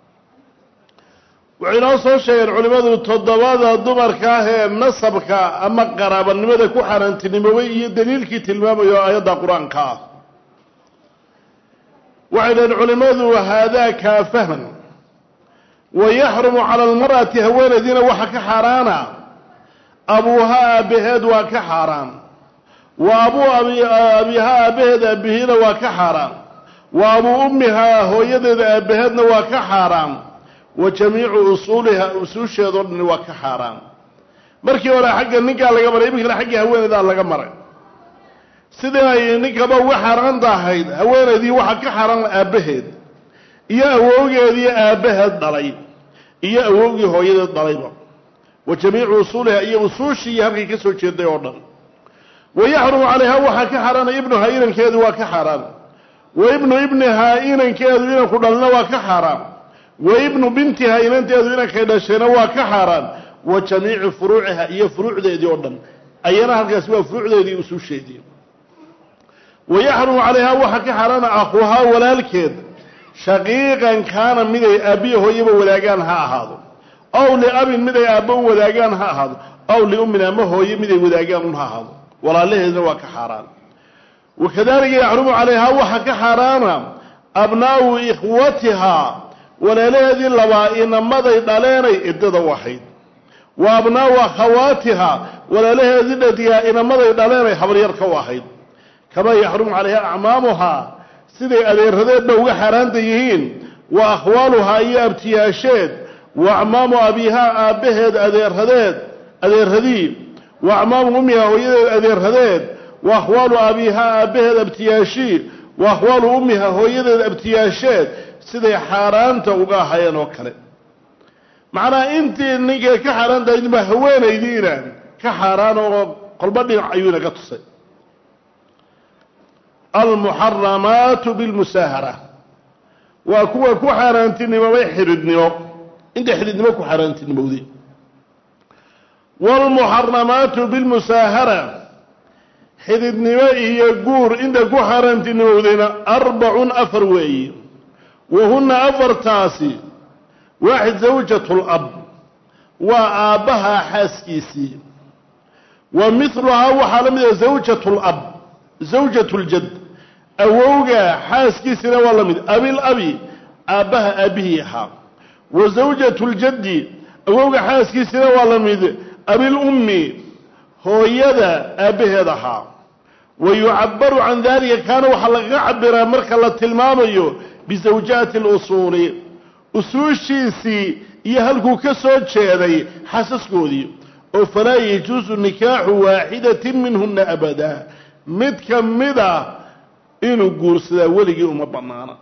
وحينو صو شيء العلماء التضباط دمركا هي نصبكا اما قرابا نمدا كو حرانتنموي دليلكي تلمامو ايات قرانكا وعلى العلماء وهذا كافهم ويحرم على المرأة هوين دين وحك حرانا أبوها بهد وكحرام وأبو أبي أبيها بهد أبيهنا وكحرام وأبو أمها هو يد بهدنا وكحرام وجميع أصولها أصول شيطان وكحرام مركي ولا حق النكا على جمر يمكن حق هوين ذا على جمر سيدنا النكا بوا حرام ضاحيد هوين ذي وحك حرام أبهد يا أوجي ذي أبهد ضليل يا أوجي هو يد ضليل وجميع أصولها هي أصول شيء هذي كسر شيء ده ويحرم عليها وحك حرام ابنها إن كذا وكحرام وابن ابنها إن كذا إن خدلنا وكحرام وابن بنتها إن كذا كذا شيء وكحرام وجميع فروعها هي فروع ذي جوردن أينا هذا اسمه فروع ذي أصول شيء دي ويحرم عليها وحك حرام أخوها ولا الكذب شقيقا كان من أبيه يبو ولا كان ها هذا أو لأب من أبوه ولا كان ها هذا أو لأمنا ما هو يمد ولا كان ها هذا ولا له ذوك حرام وكذلك يحرم عليها وحك حرام أبناء إخوتها ولا له ذي اللوائن مضى دليني إدد وحيد وأبناء أخواتها ولا له ذي الذي إن مضى دليني حبر يرك واحد كما يحرم عليها أعمامها سيدي أديرهدين بوغ حرام ديهين وأخوالها هي ابتياشين وأعمام أبيها أبهد أديرهدين أديرهدين وأعمام أمها هي أديرهدين وأخوال أبيها أبهد ابتياشي وأخوال أمها هي ابتياشين سيدي حرام توغا حيان وكله معنى انت انك كحرام دايما بهوين ايدينا كحرام قلبني عيونك تصي المحرمات بالمساهرة وكوا كو حرانتني ما يحردني انت حردني ما كو حرانتني مودي والمحرمات بالمساهرة حردني ما يقول انت كو حرانتني مودينا أربع أفروي وهن أفر تاسي واحد زوجة الأب وآبها حاسكيسي ومثلها وحالمها زوجة الأب زوجة الجد أووغا حاسكيسي والله من أبي الأبي آبها أبيها وزوجة الجد أووغا حاسكيسي والله من أبي الأمي هو يدا أبيها ويعبر عن ذلك كان وحلق عبر مركلة الماميو بزوجات الأصول أصوشيسي يهلكو كسود شيري حسس قولي فلا يجوز نكاح واحدة منهن أبدا متكمدة إنو قرصدا ولقي أم بنانا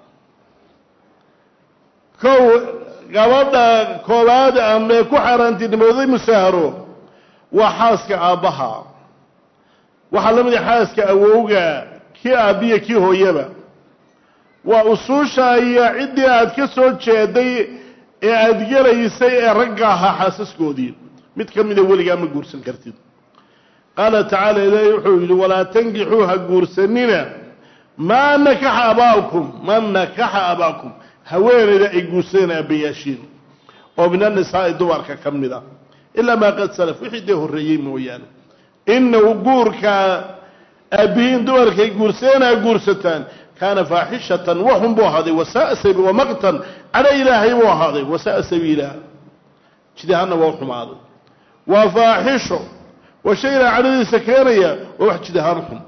كو قبضا كولاد أمي كحرانتي نموذي مساهرو وحاسك آبها وحلمني حاسك أووغا كي أبيه كي هو يبا وأصوشا هي عدي أد كسود شيدي أد جريسي رقاها حاسس قودين متكمل أولي قام قرسن كرتين قال تعالى لا يحول ولا تنجحوها قرسنين ما نكح أباكم ما نكح أباكم هوين إذا إقوسين أبياشين ومن النساء الدوار ككمل إلا ما قد سلف وحده الرجيم ويانا إنه قورك أبين دوار كيقورسين قرستان كان فاحشة وهم بوهذه وساء سبيل ومقتا على إلهي بوهذه وساء سبيلا كده وهم هذا وفاحشه وشيء على سكرية وواحد كده هنهم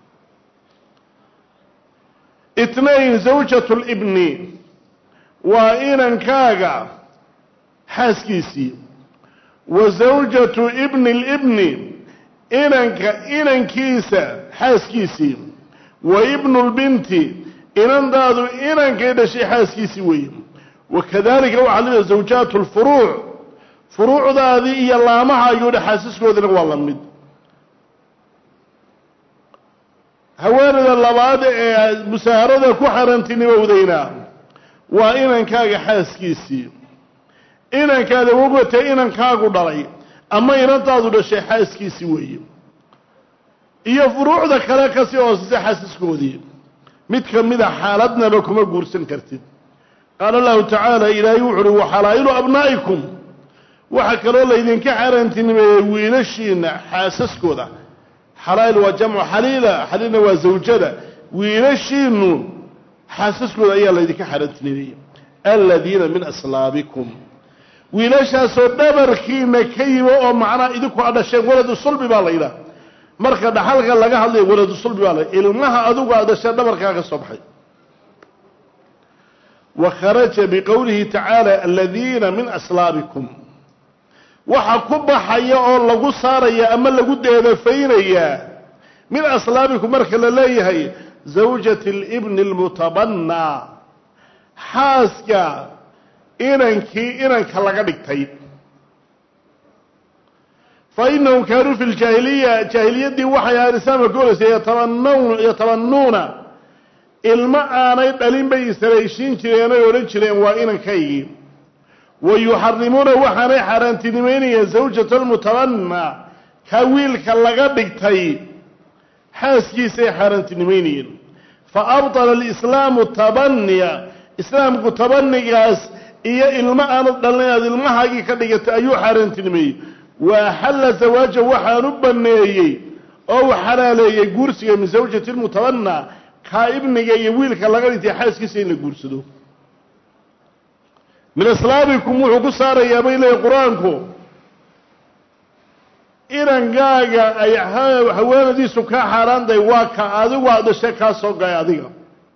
اثنين زوجة الابن وإن كاغا حاسكيسي وزوجة ابن الابن إن كيسا حاسكيسي وابن البنت إن دادو إن كيدا شيء حاسكيسي وي وكذلك وعلى زوجات الفروع فروع ذا هي اللامها يقول حاسس كودنا والله مد haweeneyda labaad ee musaharada ku xaaraantinimowdayna waa inankaaga xaaskiisii inankaada wogata inankaagu dhalay ama inantaadu dhashay xaaskiisii weeye iyo furuucda kale kasii hooseysa xaasaskoodii mid ka mida xaaladnaba kuma guursan kartid qaala allahu tacaala ilaahay wuxu uhi waxalaa'ilu abnaa'ikum waxa kaloo laydinka xaaraantinimeeyey wiilashiina xaasaskooda xalaa'il waa jamcu xaliila xaliilna waa zawjada wiilashiinu xaasaskooda ayaa laydinka xaaraantinimeeyey aladiina min aslaabikum wiilashaasoo dhabarkiina ka yimi oo macnaa idinku a dhasheen waladu sulbi baa la yidhaha marka dhaxalka laga hadlayo waladu sulbi baa la ilmaha adigu a dhasheen dhabarkaa ka soo baxay wa kharaja biqowlihi tacaala aladiina min aslaabikum waxa ku baxaya oo lagu saaraya ama lagu deedafaynayaa min aslaabikum marka la leeyahay zawjati libni almutabannaa xaaska inankii inanka laga dhigtay fa innahum kaanuu fi ljaahiliya jaahiliyaddii waxay ahayd islaamka ka horeysay yatabann yatabannuuna ilmo aanay dhalin bay isaleyshiin jireen oy odhan jireen waa inankaygii wa yuxarimuuna waxaanay xaaraantinimeynayeen zawjata almutabanna ka wiilka laga dhigtay xaaskiisay xaaraantinimeynayeen fa abtala alislaamu tabaniya islaamku tabanigaas iyo ilmo aanad dhalin inaad ilmahaagii ka dhigatay ayuu xaaraantinimeeyey wa axalla zawaaja waxaan u banneeyey oo u xalaaleeyey guursiga min zawjati almutabanna kaa ibniga iyo wiilka laga dhigtay xaaskiisa in la guursado min aslaabikum wuxuu ku saarayaa bay leeyahy qur-aanku inankaaga ay haweenadiisu kaa xaaraantahay waa ka adigu aad dhashay kaa soo gaay adiga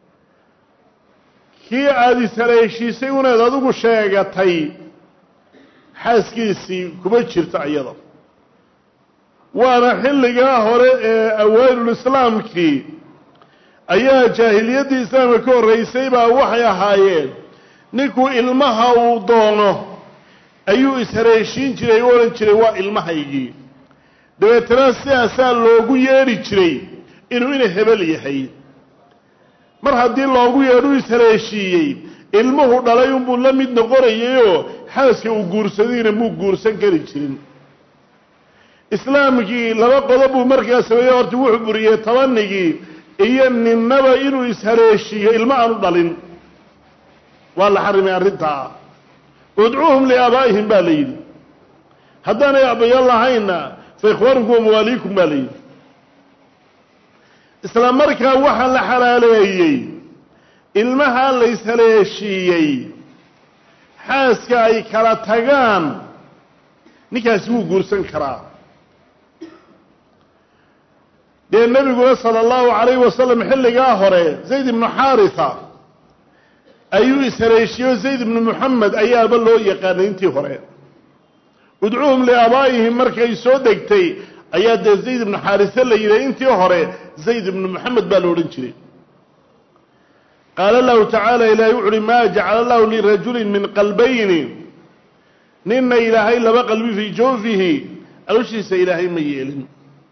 kii aada ishaleeshiisay unayd adigu sheegatay xaaskiisii kuma jirta iyada waana xilligaa hore ee awaa'ilulislaamkii ayaa jaahiliyaddii islaamka ka horraysay baa waxay ahaayeen ninkuu ilmaha uu doono ayuu ishaleeshiin jiray u odhan jiray waa ilmahaygii dabeetana sidaasaa loogu yeedhi jiray inuu ina hebel yahay mar haddii loogu yeedhu ishaleeshiiyey ilmuhu dhalay unbuu la mid noqonayayoo xaaska uu guursadayna muu guursan kari jirin islaamkii laba qodob buu markaa sameeyey horta wuxuu buriyey tabanigii iyo ninnaba inuu ishaleeshiiyo ilmo aanu dhalin waa la xarimay arrintaa udcuuhum liaabaa'ihim baa la yidhi haddaanay aabbayo lahayna fa ikhwaanukum wa mawaaliikum baa la yidhi isla markaa waxaa la xalaaleeyey ilmaha la ishaleeshiiyey xaaska ay kala tagaan ninkaasi wuu guursan karaa dee nebiguna sala allahu calayhi wasalam xilligaa hore zayd ibnu xaarisa ayuu ishaleeshiiyo zayd ibnu moxamed ayaaba loo yaqaanay intii hore udcuuhum liaabaa'ihim markay soo degtay ayaa dee zayd ibnu xaarise la yidhay intii hore zayd ibnu moxamed baa la odhan jiray qaala allahu tacaala ilaahay wuxu uhi maa jacala allahu lirajulin min qalbayni ninna ilaahay laba qalbi fii jawfihi aloshiisa ilaahay ma yeelin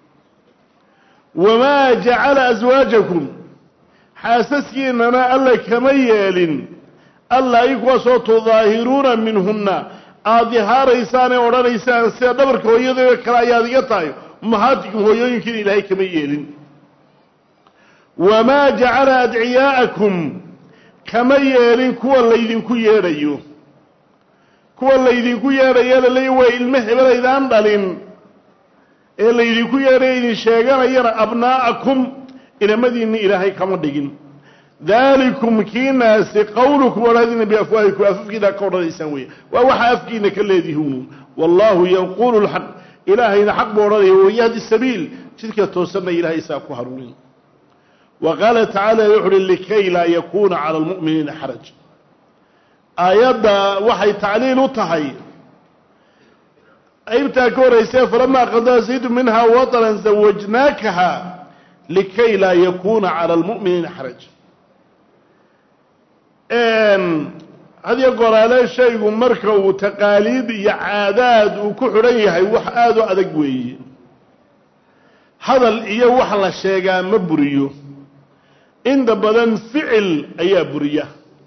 wamaa jacala aswaajakum xaasaskiinana alla kama yeelin alla ay kuwaasoo tudaahiruuna minhunna aada dihaaraysaan ee odhanaysaan sida dhabarka hooyadoo kale ayaad iga tahay ummahaatikum hooyooyinkiina ilaahay kama yeelin wamaa jacala adciyaa'akum kama yeelin kuwa laydinku yeedhayo kuwa laydinku yeedhayo laleeya waa ilmo hebelaydaan dhalin ee laydinku yeedhayo idin sheeganayana abnaa'akum inamadiinni ilaahay kama dhigin daalikum kiinaasi qowlukum odhadina biafwaahikum afafkiina ka odhanaysaan weeye waa waxa afkiina ka leedihiin wallaahu yanqulu lxaq ilaahayna xaq buu odhanaya wayahdi sabiil jidka toosanna ilaahay isaa ku hanuunin wa qaala tacaala wuxu uhi likay laa yakuuna cala almu'miniina xaraj aayadda waxay tacliil u tahay qaybtaa ka horraysee falamaa qadaa zaydu minhaa wataran zawajnaakaha likay laa yakuuna cala almu'miniina xaraj hadiyo goraale shaygu marka uu taqaaliid iyo caadaad uu ku xidhan yahay wax aada u adag weeye hadal iyo wax la sheegaa ma buriyo inta badan ficil ayaa buriya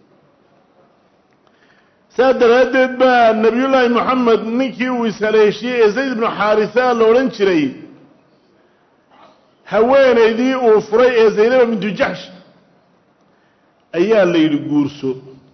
saa daraadeed baa nabiyullaahi moxamed ninkii uu ishaleeshiyey ee zayd ibnu xaarisa la odhan jiray haweenaydii uu furay ee zaynaba bintu jaxsh ayaa la yidhi guurso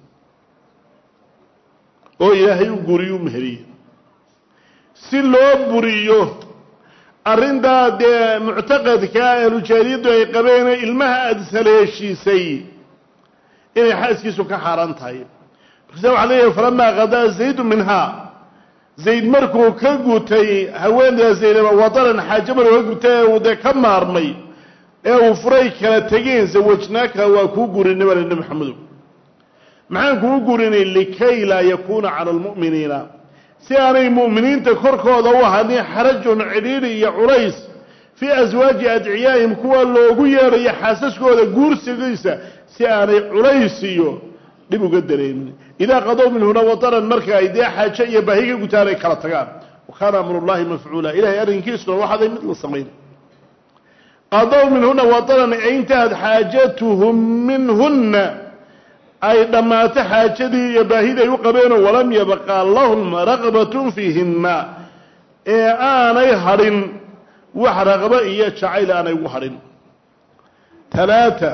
oo ilaahay u guuriyu meheriyey si loo buriyo arrintaa dee muctaqadka ahlujaahiliyaddu ay qabeen ilmaha aada ishaleeshiisay inay xaaskiisu ka xaaraan tahay markaasa waxaa leeyahay falamaa qadaa zaydu minhaa zayd markuu ka gutay haweendaa zaynaba wadaran xaajo markuu ka gutay ee uu dee ka maarmay ee uu furay kala tegeen zawajnaaka waa kuu guurinay baa nabi maxamedow maxaan kuu guurinay likay laa yakuuna cala almu'miniina si aanay mu'miniinta korkooda u ahanin xarajun cidhiidhi iyo culays fii aswaaji adciyaahim kuwa loogu yeedhayo xaasaskooda guursigiisa si aanay culays iyo dhib uga dareemin idaa qadow minhuna wataran marka ay dee xaajo iyo baahi ka gutaan ay kala tagaan wa kaana amrullahi mafcuula ilahay arrinkiisuna waxaaday mid la samayn qadow minhuna wataran ay intahad xaajatuhum minhunna ay dhammaato xaajadii iyo baahidii ay u qabeenoo walam yabqa lahum raqbatun fiihinna ee aanay hadhin wax raqbo iyo jacayl aanay ugu hadhin talaata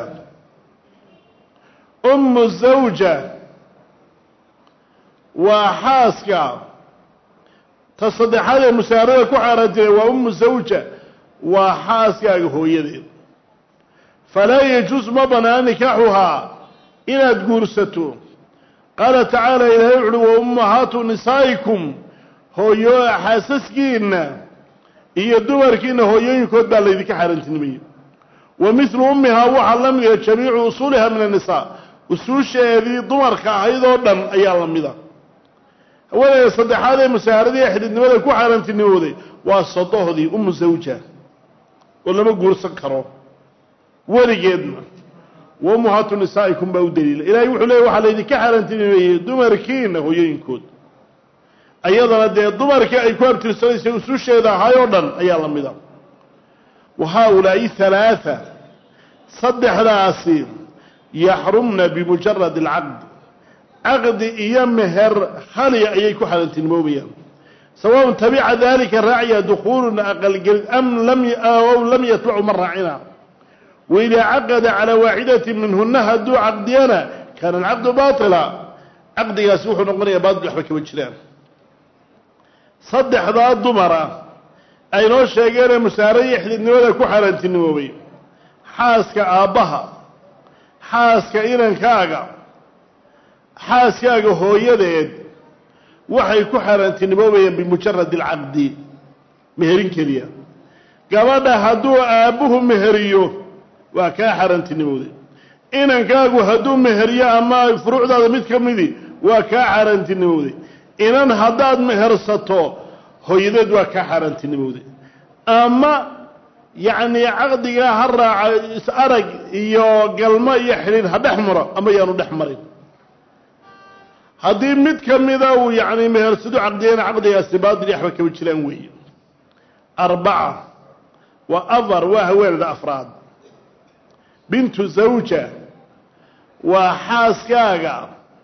ummu zawja waa xaaska ta saddexaad ee musaarada ku xaaraantiray waa ummu zawja waa xaaskaaga hooyadeed falaa yajuus ma banaan nikaaxuhaa inaad guursato qaala tacaala ilaahay wuxuuhi wa ummahaatu nisaa'ikum hooyo xaasaskiinna iyo dumarkiinna hooyooyinkood baa laydinka xaaraantinimayey wa midlu ummihaa waxaa la mida jamiicu usuuliha min annisaa usuusheedii dumarka ahayd oo dhan ayaa la mida haweeneyda saddexaad ee musaaharadii ee xididnimada ku xaaraantinimooday waa sodohdii ummu zawja oo lama guursan karo weligeedna wa ummahaatu nisaa'ikum baa u daliila ilaahay wuxuu leeyay waxaa laydinka xaaraantinimeeyey dumarkiina hooyooyinkood ayadana dee dumarkii ay ku abtirsanaysay usuusheeda ahay oo dhan ayaa la mida wa haaulaa'i halaatha saddexdaasi yaxrumna bimujarad alcaqd caqdi iyo meher khali ayay ku xaaraantinimoobayaan sawaun tabica dalika raacya dukuulun aqalgelid am lam aw lam yatbacu man raacina waidaa caqada calaa waaxidatin minhuna hadduu caqdiyana kaana alcaqdu baatila caqdigaasi wuxuu noqonayaa baatil waxba kama jiraan saddexdaa dumara ay noo sheegeenee musaarada iyo xididnimada ku xaaraantinimoobay xaaska aabbaha xaaska inankaaga xaaskaaga hooyadeed waxay ku xaaraantinimoobayaan bimujarad alcaqdi meherin keliya gabadha hadduu aabbuhu meheriyo waa kaa xaaraantinimooday inankaagu hadduu meheriyo ama furuucdaada mid ka midi waa kaa xaaraantinimooday inan haddaad mehersato hooyadeed waa kaa xaaraantinimooday ama yacnii caqdigaa ha raaca is-arag iyo galmo iyo xidhiid ha dhex maro ama yaanu dhex marin haddii mid ka mida uu yacni mehersado caqdiyana caqdigaasi baatil waxba kama jiraan weeye arbaca waa afar waa haweenada afraad bintu zawja waa xaaskaaga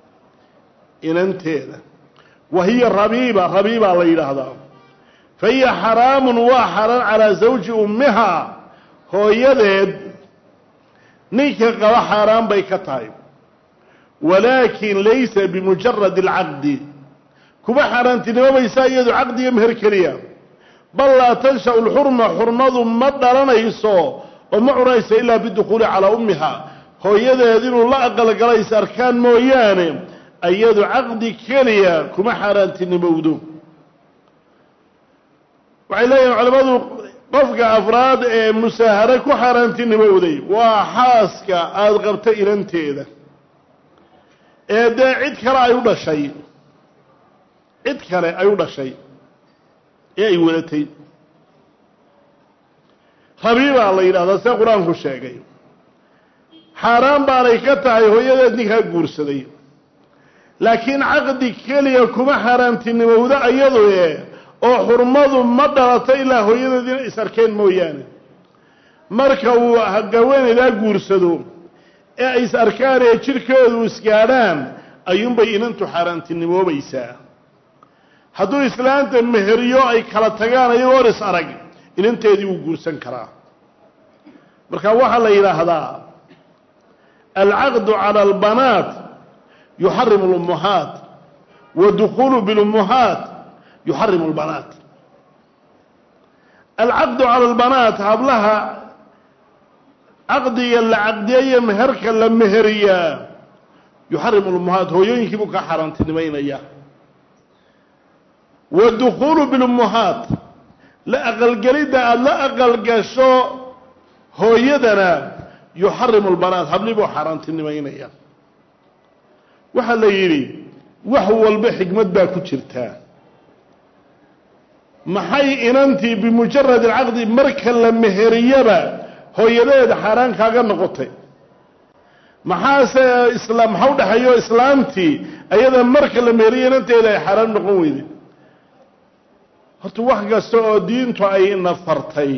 inanteeda wa hiya rabiiba rabiibaa la yidhaahdaa fa hiya xaraamun waa xaraan calaa zawji ummihaa hooyadeed ninka qaba xaaraan bay ka tahay walaakin laysa bimujarad alcaqdi kuma xaaraantinimobaysaa iyadu caqdiga meher keliya bal laa tanshau lxurma xurmadu ma dhalanayso oo ma cunaysa ilaa bidukhuuli calaa ummihaa hooyadeed inuu la aqalgalay is arkaan mooyaane iyadu caqdi keliya kuma xaaraantinimowdo waxay leeyihin culamadu qofka afraad ee musaaharo ku xaaraantinimowday waa xaaska aada qabta inanteeda ee dee cid kale ay u dhashay cid kale ay u dhashay ee ay wadatay rabiibaa la yidhahdaa see qur-aanku sheegay xaaraan baanay ka tahay hooyadeed ninkaa guursaday laakiin caqdi keliya kuma xaaraantinimowda iyadu e oo xurmadu ma dhalato ilaa hooyadeed inay is arkeen mooyaane marka uu haweeneyda guursado ee ay is arkaan ee jirkoodu isgaadhaan ayuunbay inantu xaaraantinimoobaysaa hadduu islaanta meheriyo ay kala tagaan ayagoo is arag inanteedii uu guursan karaa marka waxaa la yidhaahdaa alcaqdu cala albanaat yuxarimu alummahaat wadukhuulu bilummahaat yuxarimu albanaat alcaqdu cala albanaat hablaha caqdiga la caqdiyayo meherka la meheriyaa yuxarimu alummahaat hooyooyinkii buu ka xaaraantinimaynaya wadukhuulu bilummahaat la aqalgelidda aada la aqalgasho hooyadana yuxarimu albanaat hablii buu xaaraantinimaynaya waxaa la yidhi wax walba xikmad baa ku jirtaa maxay inantii bimujarad alcaqdi marka la meheriyaba hooyadeeda xaaraan kaaga noqotay maxaase islaam maxaa u dhexeeyo islaamtii ayada marka la meheriyo inanteeda ay xaaraan noqon weyday horta wax kasta oo diintu ay nafartay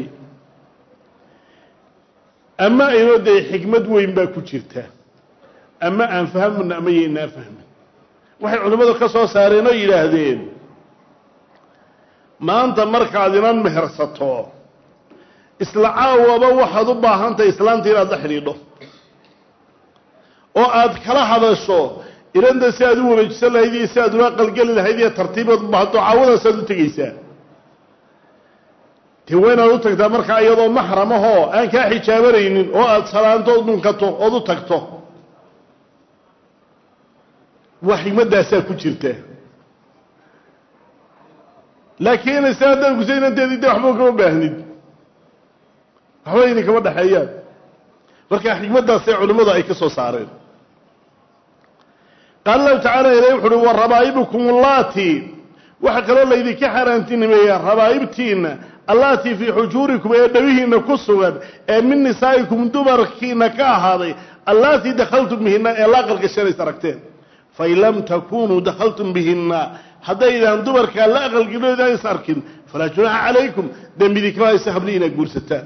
ama aynoo dee xikmad weyn baa ku jirta ama aan fahmna ama yaynaa fahmin waxay culimmadu ka soo saareen oo yidhaahdeen maanta markaad inan mehersato isla caawaba waxaad u baahantahay islaanta inaad la xidhiidho oo aad kala hadasho inanta si aad u wareejisan lahayd iyo si aad ula qalgeli lahayd iyo tartiibaad u baahato caawadaasaad u tegaysaa dee waa inaad u tagtaa markaa iyadoo maxram ahoo aan kaa xijaabanaynin oo aada salaanto o dhunkato ood u tagto waa xikmaddaasaa ku jirta laakiin si haddaad kusa inanteedii de waxba kama baahnid waxba idin kama dhexeeyaan marka xikmaddaasee culimmadu ay ka soo saareen qaala allahu tacala ilahi wuxu uhi wa rabaa'ibukum allaati waxaa kaloo laydinka xaaraantinimeeyaa rabaa'ibtiinna allaatii fii xujuurikum ee dhabihiinna ku sugan ee min nisaa'ikum dumarkiina ka ahaaday allaatii dakhaltum bihinna ee la aqalgashanays aragteen fain lam takunuu dakhaltum bihinna haddaydaan dumarkaa la aqalgeloodan is arkin falaa junaaxa calaykum dembidii kama haysa habli inaad guursataan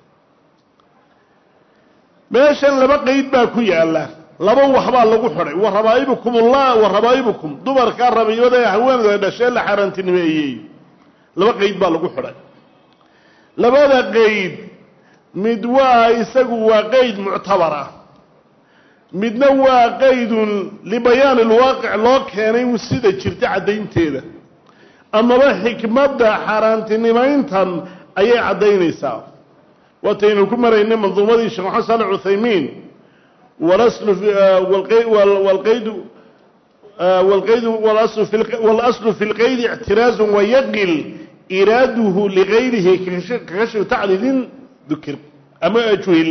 meeshan laba qeyd baa ku yaalla laba waxbaa lagu xidhay wa rabaa'ibukum ullah wa rabaa'ibukum dumarkaa rabiibada ee haweenada dhashee la xaaraantinimeeyey laba qeyd baa lagu xidhay labada qeyd mid waa isagu waa qeyd muctabar ah midna waa qaydun libayaan alwaaqic loo keenay sida jirta caddaynteeda amaba xikmadda xaaraantinimayntan ayay caddaynaysaa waataynu ku maraynay manduumadii sheekh maxamed saalax cuthaymiin walqaydu walaslu fi lqaydi ictiraazun wayaqil iraaduhu ligayrihi kakashfi tacliilin dukir ama ajhil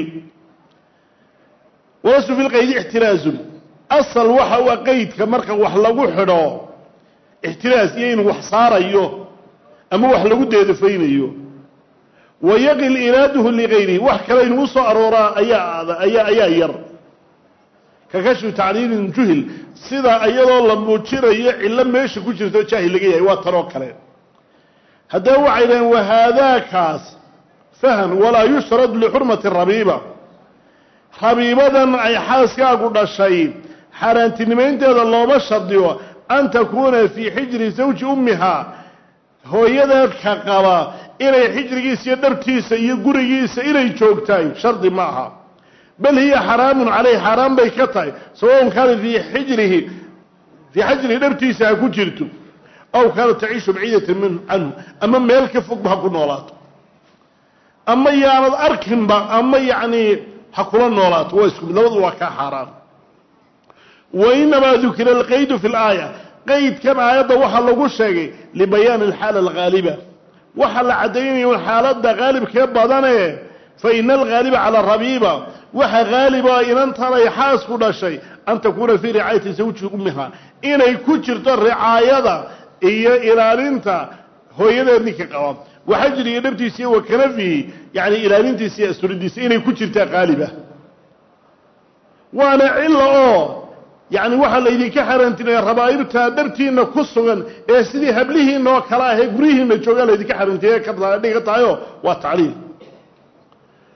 walaslu fi lqaydi ixtiraazun asal waxa u qaydka marka wax lagu xidho ixtiraaz iyo inuu wax saarayo ama wax lagu deedafaynayo wayaqil iraaduhu ligayrihi wax kale inuu soo arooraa ayaa ayaa ayaa yar kakashfi tacliilin juhil sida iyadoo la muujinayo cillo meesha ku jirto jaahil laga yahay waa tanoo kale haddaba waxay dhaheen wahaadaakaas fahan walaa yushrad lixurmati rabiiba rabiibadan ay xaaskaagu dhashay xaaraantinimaynteeda looma shardiyo an takuuna fii xijri zawji ummihaa hooyadeedka qaba inay xijrigiisa iyo dhabtiisa iyo gurigiisa inay joogtahay shardi ma aha bal hiya xaraamun caleyh xaaraan bay ka tahay sawaun kaana fii xijrihi fii xajrihi dhabtiisa ha ku jirto aw kaanat taciishu baciidatan min canhu ama meel ka fogba ha ku noolaato ama yaanad arkinba ama yacnii ha kula noolaato waa isku mid labadu waa kaa xaaraan wa inamaa dukira alqaydu fi laaya qaydkan aayadda waxaa lagu sheegay libayaani alxaala alghaaliba waxaa la caddaynayo xaaladda haalibkee badane fa ina alghaaliba cala rabiiba waxa haaliba inantan ay xaasku dhashay an takuuna fii ricaayati zawji ummiha inay ku jirto ricaayada iyo ilaalinta hooyadeed ninka qaba waxajriga dhabtiisa iyo wakanafihi yani ilaalintiisa iyo asturidiisa inay ku jirtaa qaaliba waana cilo oo yani waxaa laydinka xaaraantinaya rabaa'ibta dhartiina ku sugan ee sidii hablihiina oo kale ah ee guryihiina joogaa laydinka xaaraantinaya ka dhiga tahayo waa tacliil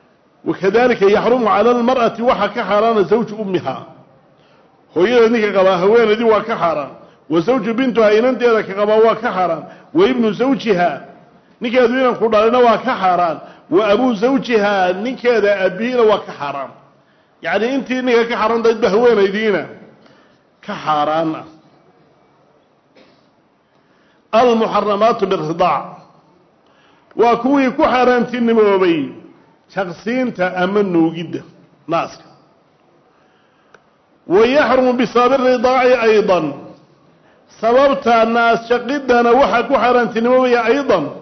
وكذلك يحرم على المرأة وحك حرام زوج أمها هويدا نيكا قبا هوين دي واك حرام وزوج بنتها إننتيدا كقبا واك حرام وابن زوجها نيكا دوينا قدالنا واك حرام وأبو زوجها نيكا أبينا واك حرام يعني انت نيكا كحرام ضد بهوين يدينا كحرام. المحرمات بالرضاع وكوي كحرام تنموبي شخصين تأمنوا جدا ناس. ويحرم بسبب الرضاع أيضا سببت الناس شقدنا وحك وحرام تنموبي أيضا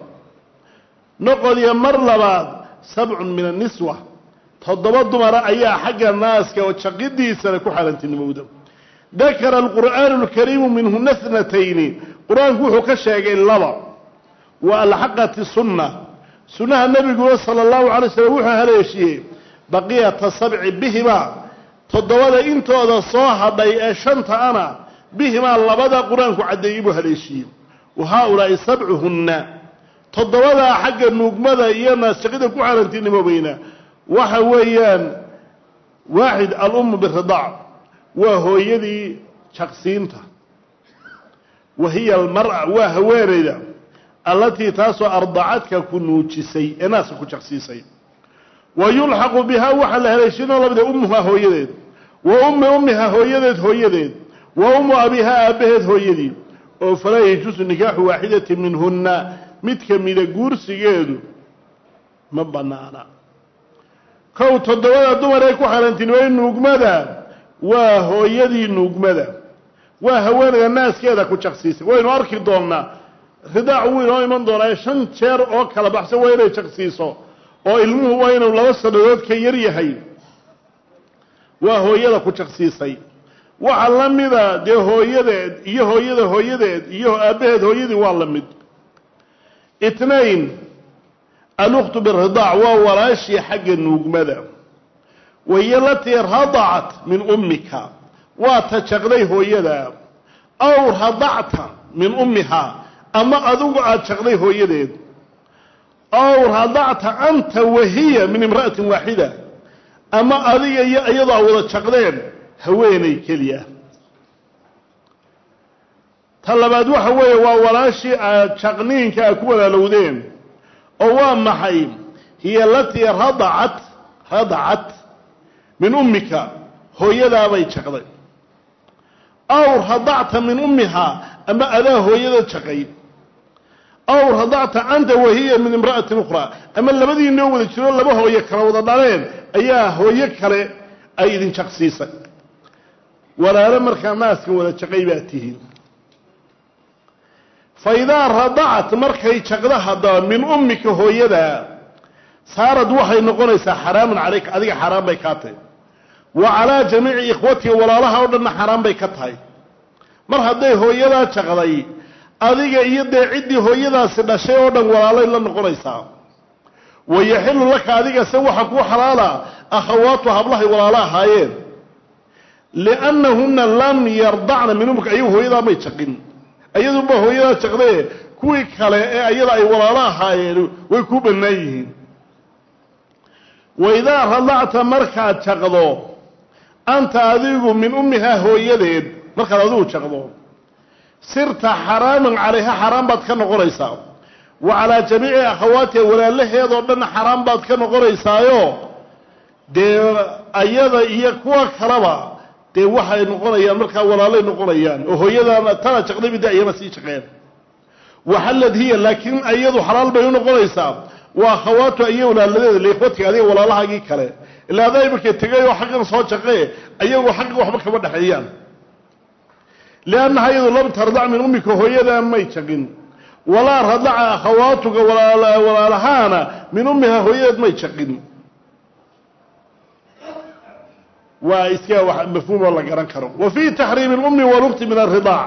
نقض يمر لبعض سبع من النسوة تضبط مرأيها حق الناس كوتشقدي سنكو حرام تنموبي. ذكر القرآن الكريم منهن اثنتين قرآن كوحو كشاق اللبا والحقة السنة سنة النبي صلى الله عليه وسلم وحا هليشيه بقية السبع بهما تضوال انتو هذا الصاحة بيئشنت أنا بهما اللبدا قرآن كعديبو هليشيه وهؤلاء سبعهن تضوال حق النقمة إيانا سقيدة كوحالنتين مبينة وحويان واحد الأم بالرضاع وهو يدي شخصينته وهي المرأة وهوارده التي تاسو أرضعتك كنوجسي الناس كشخصيسي ويلحق بها وحل هليشين الله بدأ أمها هو يديد وأم أمها هو يديد هو يديد وأم أبيها أبهد هو يديد فلا يجوز نكاح واحدة منهن متكمل قرص يدو مبنانا كو تدوالا دمريكو حالانتين وين نقمدا وهو يدي نقمدا وهوان الناس كذا كشخصيسي وين أركي دولنا ridaac weyn oo iman doonaa shan jeer oo kala baxsan waa inay shaqsiiso oo ilmuhu waa inuu laba sanadood ka yar yahay waa hooyada ku shaqsiisay waxa la mida de hooyadeed iyo hooyada hooyadeed iyo aabaheed hooyadii waa la mid اثنين الاخت بالرضاع ووراشي حق النوغمده وهي التي رضعت من امك وتشغلي هويدا او رضعت من امها أما أذوق عاد شغلي هو يدين أو رضعت أنت وهي من امرأة واحدة أما أذي يضع وضع شغلين هويني كليا طلبات وحوية ووراشي شغلين كأكولا لودين أوام محيم هي التي رضعت رضعت من أمك هو يدا بيت شغلين أو رضعت من أمها أما أذا هو يدا شغلين أو رضعت أنت وهي من امرأة أخرى أما الذي ينوذ الشرور لما هو يكره وضعين أياه هو يكره أيضا شخصيسا ولا لمرك ماسك ولا شقيباته فإذا رضعت مركي شغلها من أمك هو يدا صارت وحي نقوليسا حرام عليك أذيك حرام بيكاته وعلى جميع إخوتي ولا لها ودنا حرام بيكاته مرهدي هو يدا شغلي adiga iyo deecidii hooyadaas dhashay oo dhan walaalay la noqonaysaa wayaxilu laka adiga se waxa ku xalaala akhawaatu hablahay walaalaha haayeen li'annahunna lam yarda'na minhum ayu hooyada ma jaqin ayadu ba hooyada jaqday kuwii kale ee ayada ay walaalaha haayeen way ku banaayihiin wayda rada'ta marka jaqdo anta adigu min ummiha hooyadeed marka adigu jaqdo صرت حراما عليها حرام باد كان قريسا وعلى جميع اخواتها ولالهيدو دن حرام باد كان قريسايو دي ايدا iyo kuwa kalaba dee waxay noqonayaan marka walaalay noqonayaan oo hooyada tana jaqday bidayada si jaqeen waxalad hiya laakiin ayadu xalaal bay noqonaysaa waa akhawatu ayu walaaladeed leeqotiga adiga walaalahaagii kale ilaa daybka tagay oo xaqan soo jaqay ayagu xaq waxba kama dhaxeeyaan لأنها أيضا لم ترضع من أمك هويدا ميتشقين ولا رضع أخواتك ولا, ولا لهانا من أمها هويدا ميتشقين وإسكاء مفهوم والله قران كرم وفي تحريم الأم والأخت من الرضاع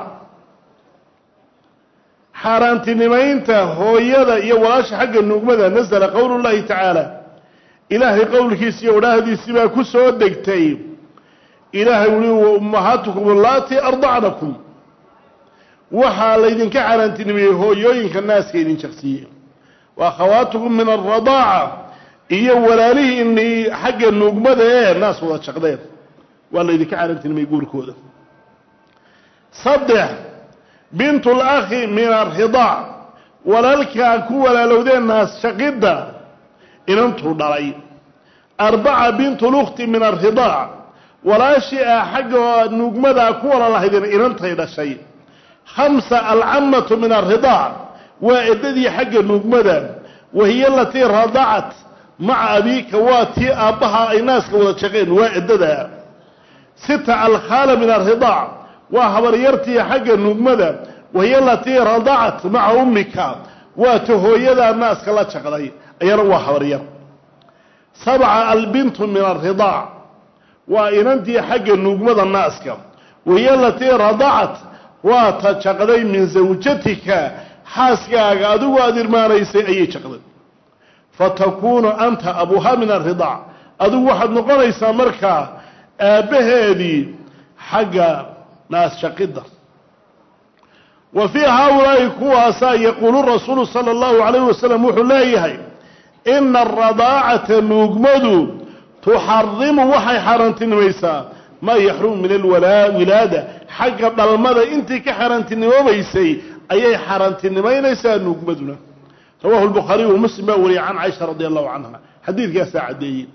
حارانتي نمينتا هويدا يولاش حق النقمة نزل قول الله تعالى إلهي قولك سيولا هذه السبا كسو الدكتين إلهي وليه وأمهاتكم اللاتي أرضعنكم وحال إذن كعلانتين هو يوينك الناس كيدين شخصية وأخواتكم من الرضاعة iyo walaalihii xagga nuugmada ee naas wada shaqdeen waa la idinka carantinimay guurkooda saddex bintul akhi min ar-ridaa walaalka ku walaalowdeen naas shaqida inantu dhalay arba'a bintul ukhti min ar-ridaa walaashi xagga nuugmada ku walaalahaydeen inantay dhashay khamsa al-ammatu min ar-ridaa wa idadii xagga nuugmada wahiya allati radaat ma'a abika wati abaha ay naaska wada shaqeen waa idada sita al-khala min ar-ridaa wa habariyarti xagga nuugmada wahiya allati radaat ma'a ummika wa tuhooyada naaska la shaqday ayana waa habariyar sab'a al-bintu min ar-ridaa wa inanti xagga nuugmada naaska wahiya allati radaat wa tashaqday min zawjatika xaaskaaga adigu aad irmaanaysay ayay shaqday fatakunu anta abuha min ar-ridaa adigu waxaad noqonaysaa markaa aabaheedii xagga naas shaqida wa fi haulaa'i kuwaasa yaquulu rasuulu sala allahu calayhi wasalam wuxuu leeyahay ina aradaacata nuugmadu tuxarimu waxay xaaraantinimaysaa maa yaxrumu min alwilaada xagga dhalmada intii ka xaaraantinimoobaysay ayay xaaraantinimaynaysaa nuugmaduna رواه البخاري ومسلم وري عن عائشة رضي الله عنها حديث كاس عديين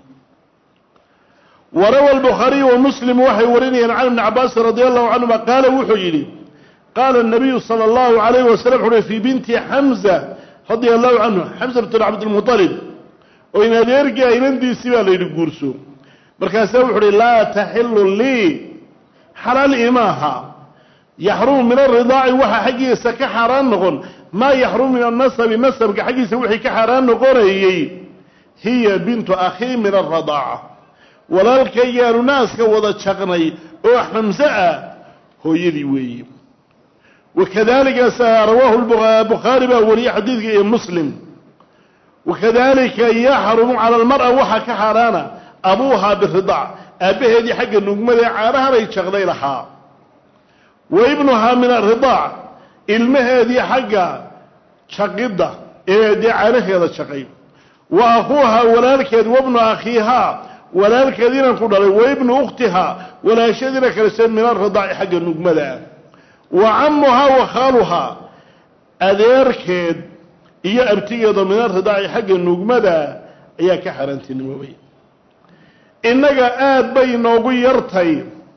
وروى البخاري ومسلم وحي وريني عن ابن عباس رضي الله عنهما قال وحيلي قال النبي صلى الله عليه وسلم في بنت حمزة رضي الله عنه حمزة بن عبد المطلب وإن يرجع يندي سوى ليرجورسو مركز وحري لا تحل لي حلال إماها يحرم من الرضاع وحا حقي سكا حرام نقول ما يحرم من النسب النسب حقي سوحي كحرام نقول هي بنت أخي من الرضاعة ولا الكيان ناس كوضا شقني وحمزة هو يلي وي وكذلك رواه البخاري وولي حديث مسلم وكذلك يحرم على المرأة وحا كحرانا أبوها بالرضاع أبيه دي حق النجمة عارها ليتشغلي لها وابنها من الرضاع المهدي حقا شقيدة إيه دي عارف هذا الشقيد وأخوها ولالكد وابن أخيها ولالكدين قدر وابن أختها ولا شدنا كرسان من الرضاع حق النجمة وعمها وخالها أذيركد إيا ابتيض من الرضاع حق النجمة إيا كحرنت النموي إنك آد بين وغيرتي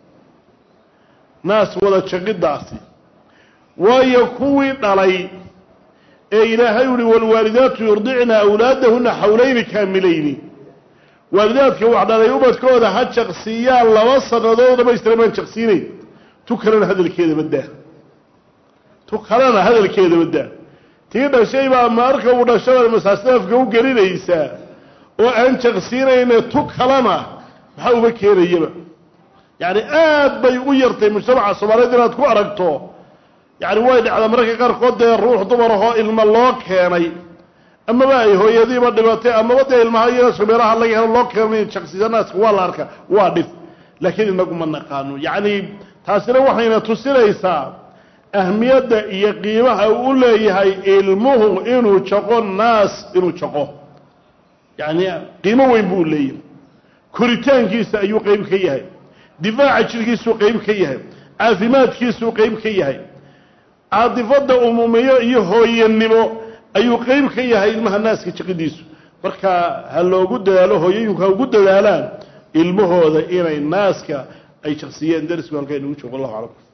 ناس ولا تشقد داسي ويكوي علي إلهي والوالدات يرضعن أولادهن حولين كاملين والداتك وعد على يومت كودا حد شخصية الله وصل ردود ما يستلمان شخصيني تكرن هذا الكيد بده تكرن هذا الكيد بده تيدا شيء ما ماركه ولا شباب المساسات في جو قليل يسا وأن شخصيني تكرنه حاول بكير يجيبه يعني آد بيغيرتي مجتمع الصومالي دينا تكو أرقتو يعني وايد على مركي قارقود دي الروح دمره إلما الله كيني أما باي هو يدي بدباتي أما بدي إلما هاي سميراها الله كيني الله كيني شخصي الناس والله أركا وادف لكن إنكم من نقانو يعني تاسنا وحينا تسير إيسا أهمية دا يقيمها أولي هاي إلمه إنو تشقو الناس إنو تشقو يعني قيمة وين بولي كوريتان كيسا أيو قيم كيهي دفاع كيسو قيم كيهي عافمات كيسو قيم كيهي عاطفة أمومية يهوي النمو أيو قيم كيهي المها الناس كيشقديسو marka hal loogu dadaalo hooyooyinka ugu dadaalaan ilmahooda inay naaska ay shakhsiyeen daris walka inuu joogo Allahu a'lam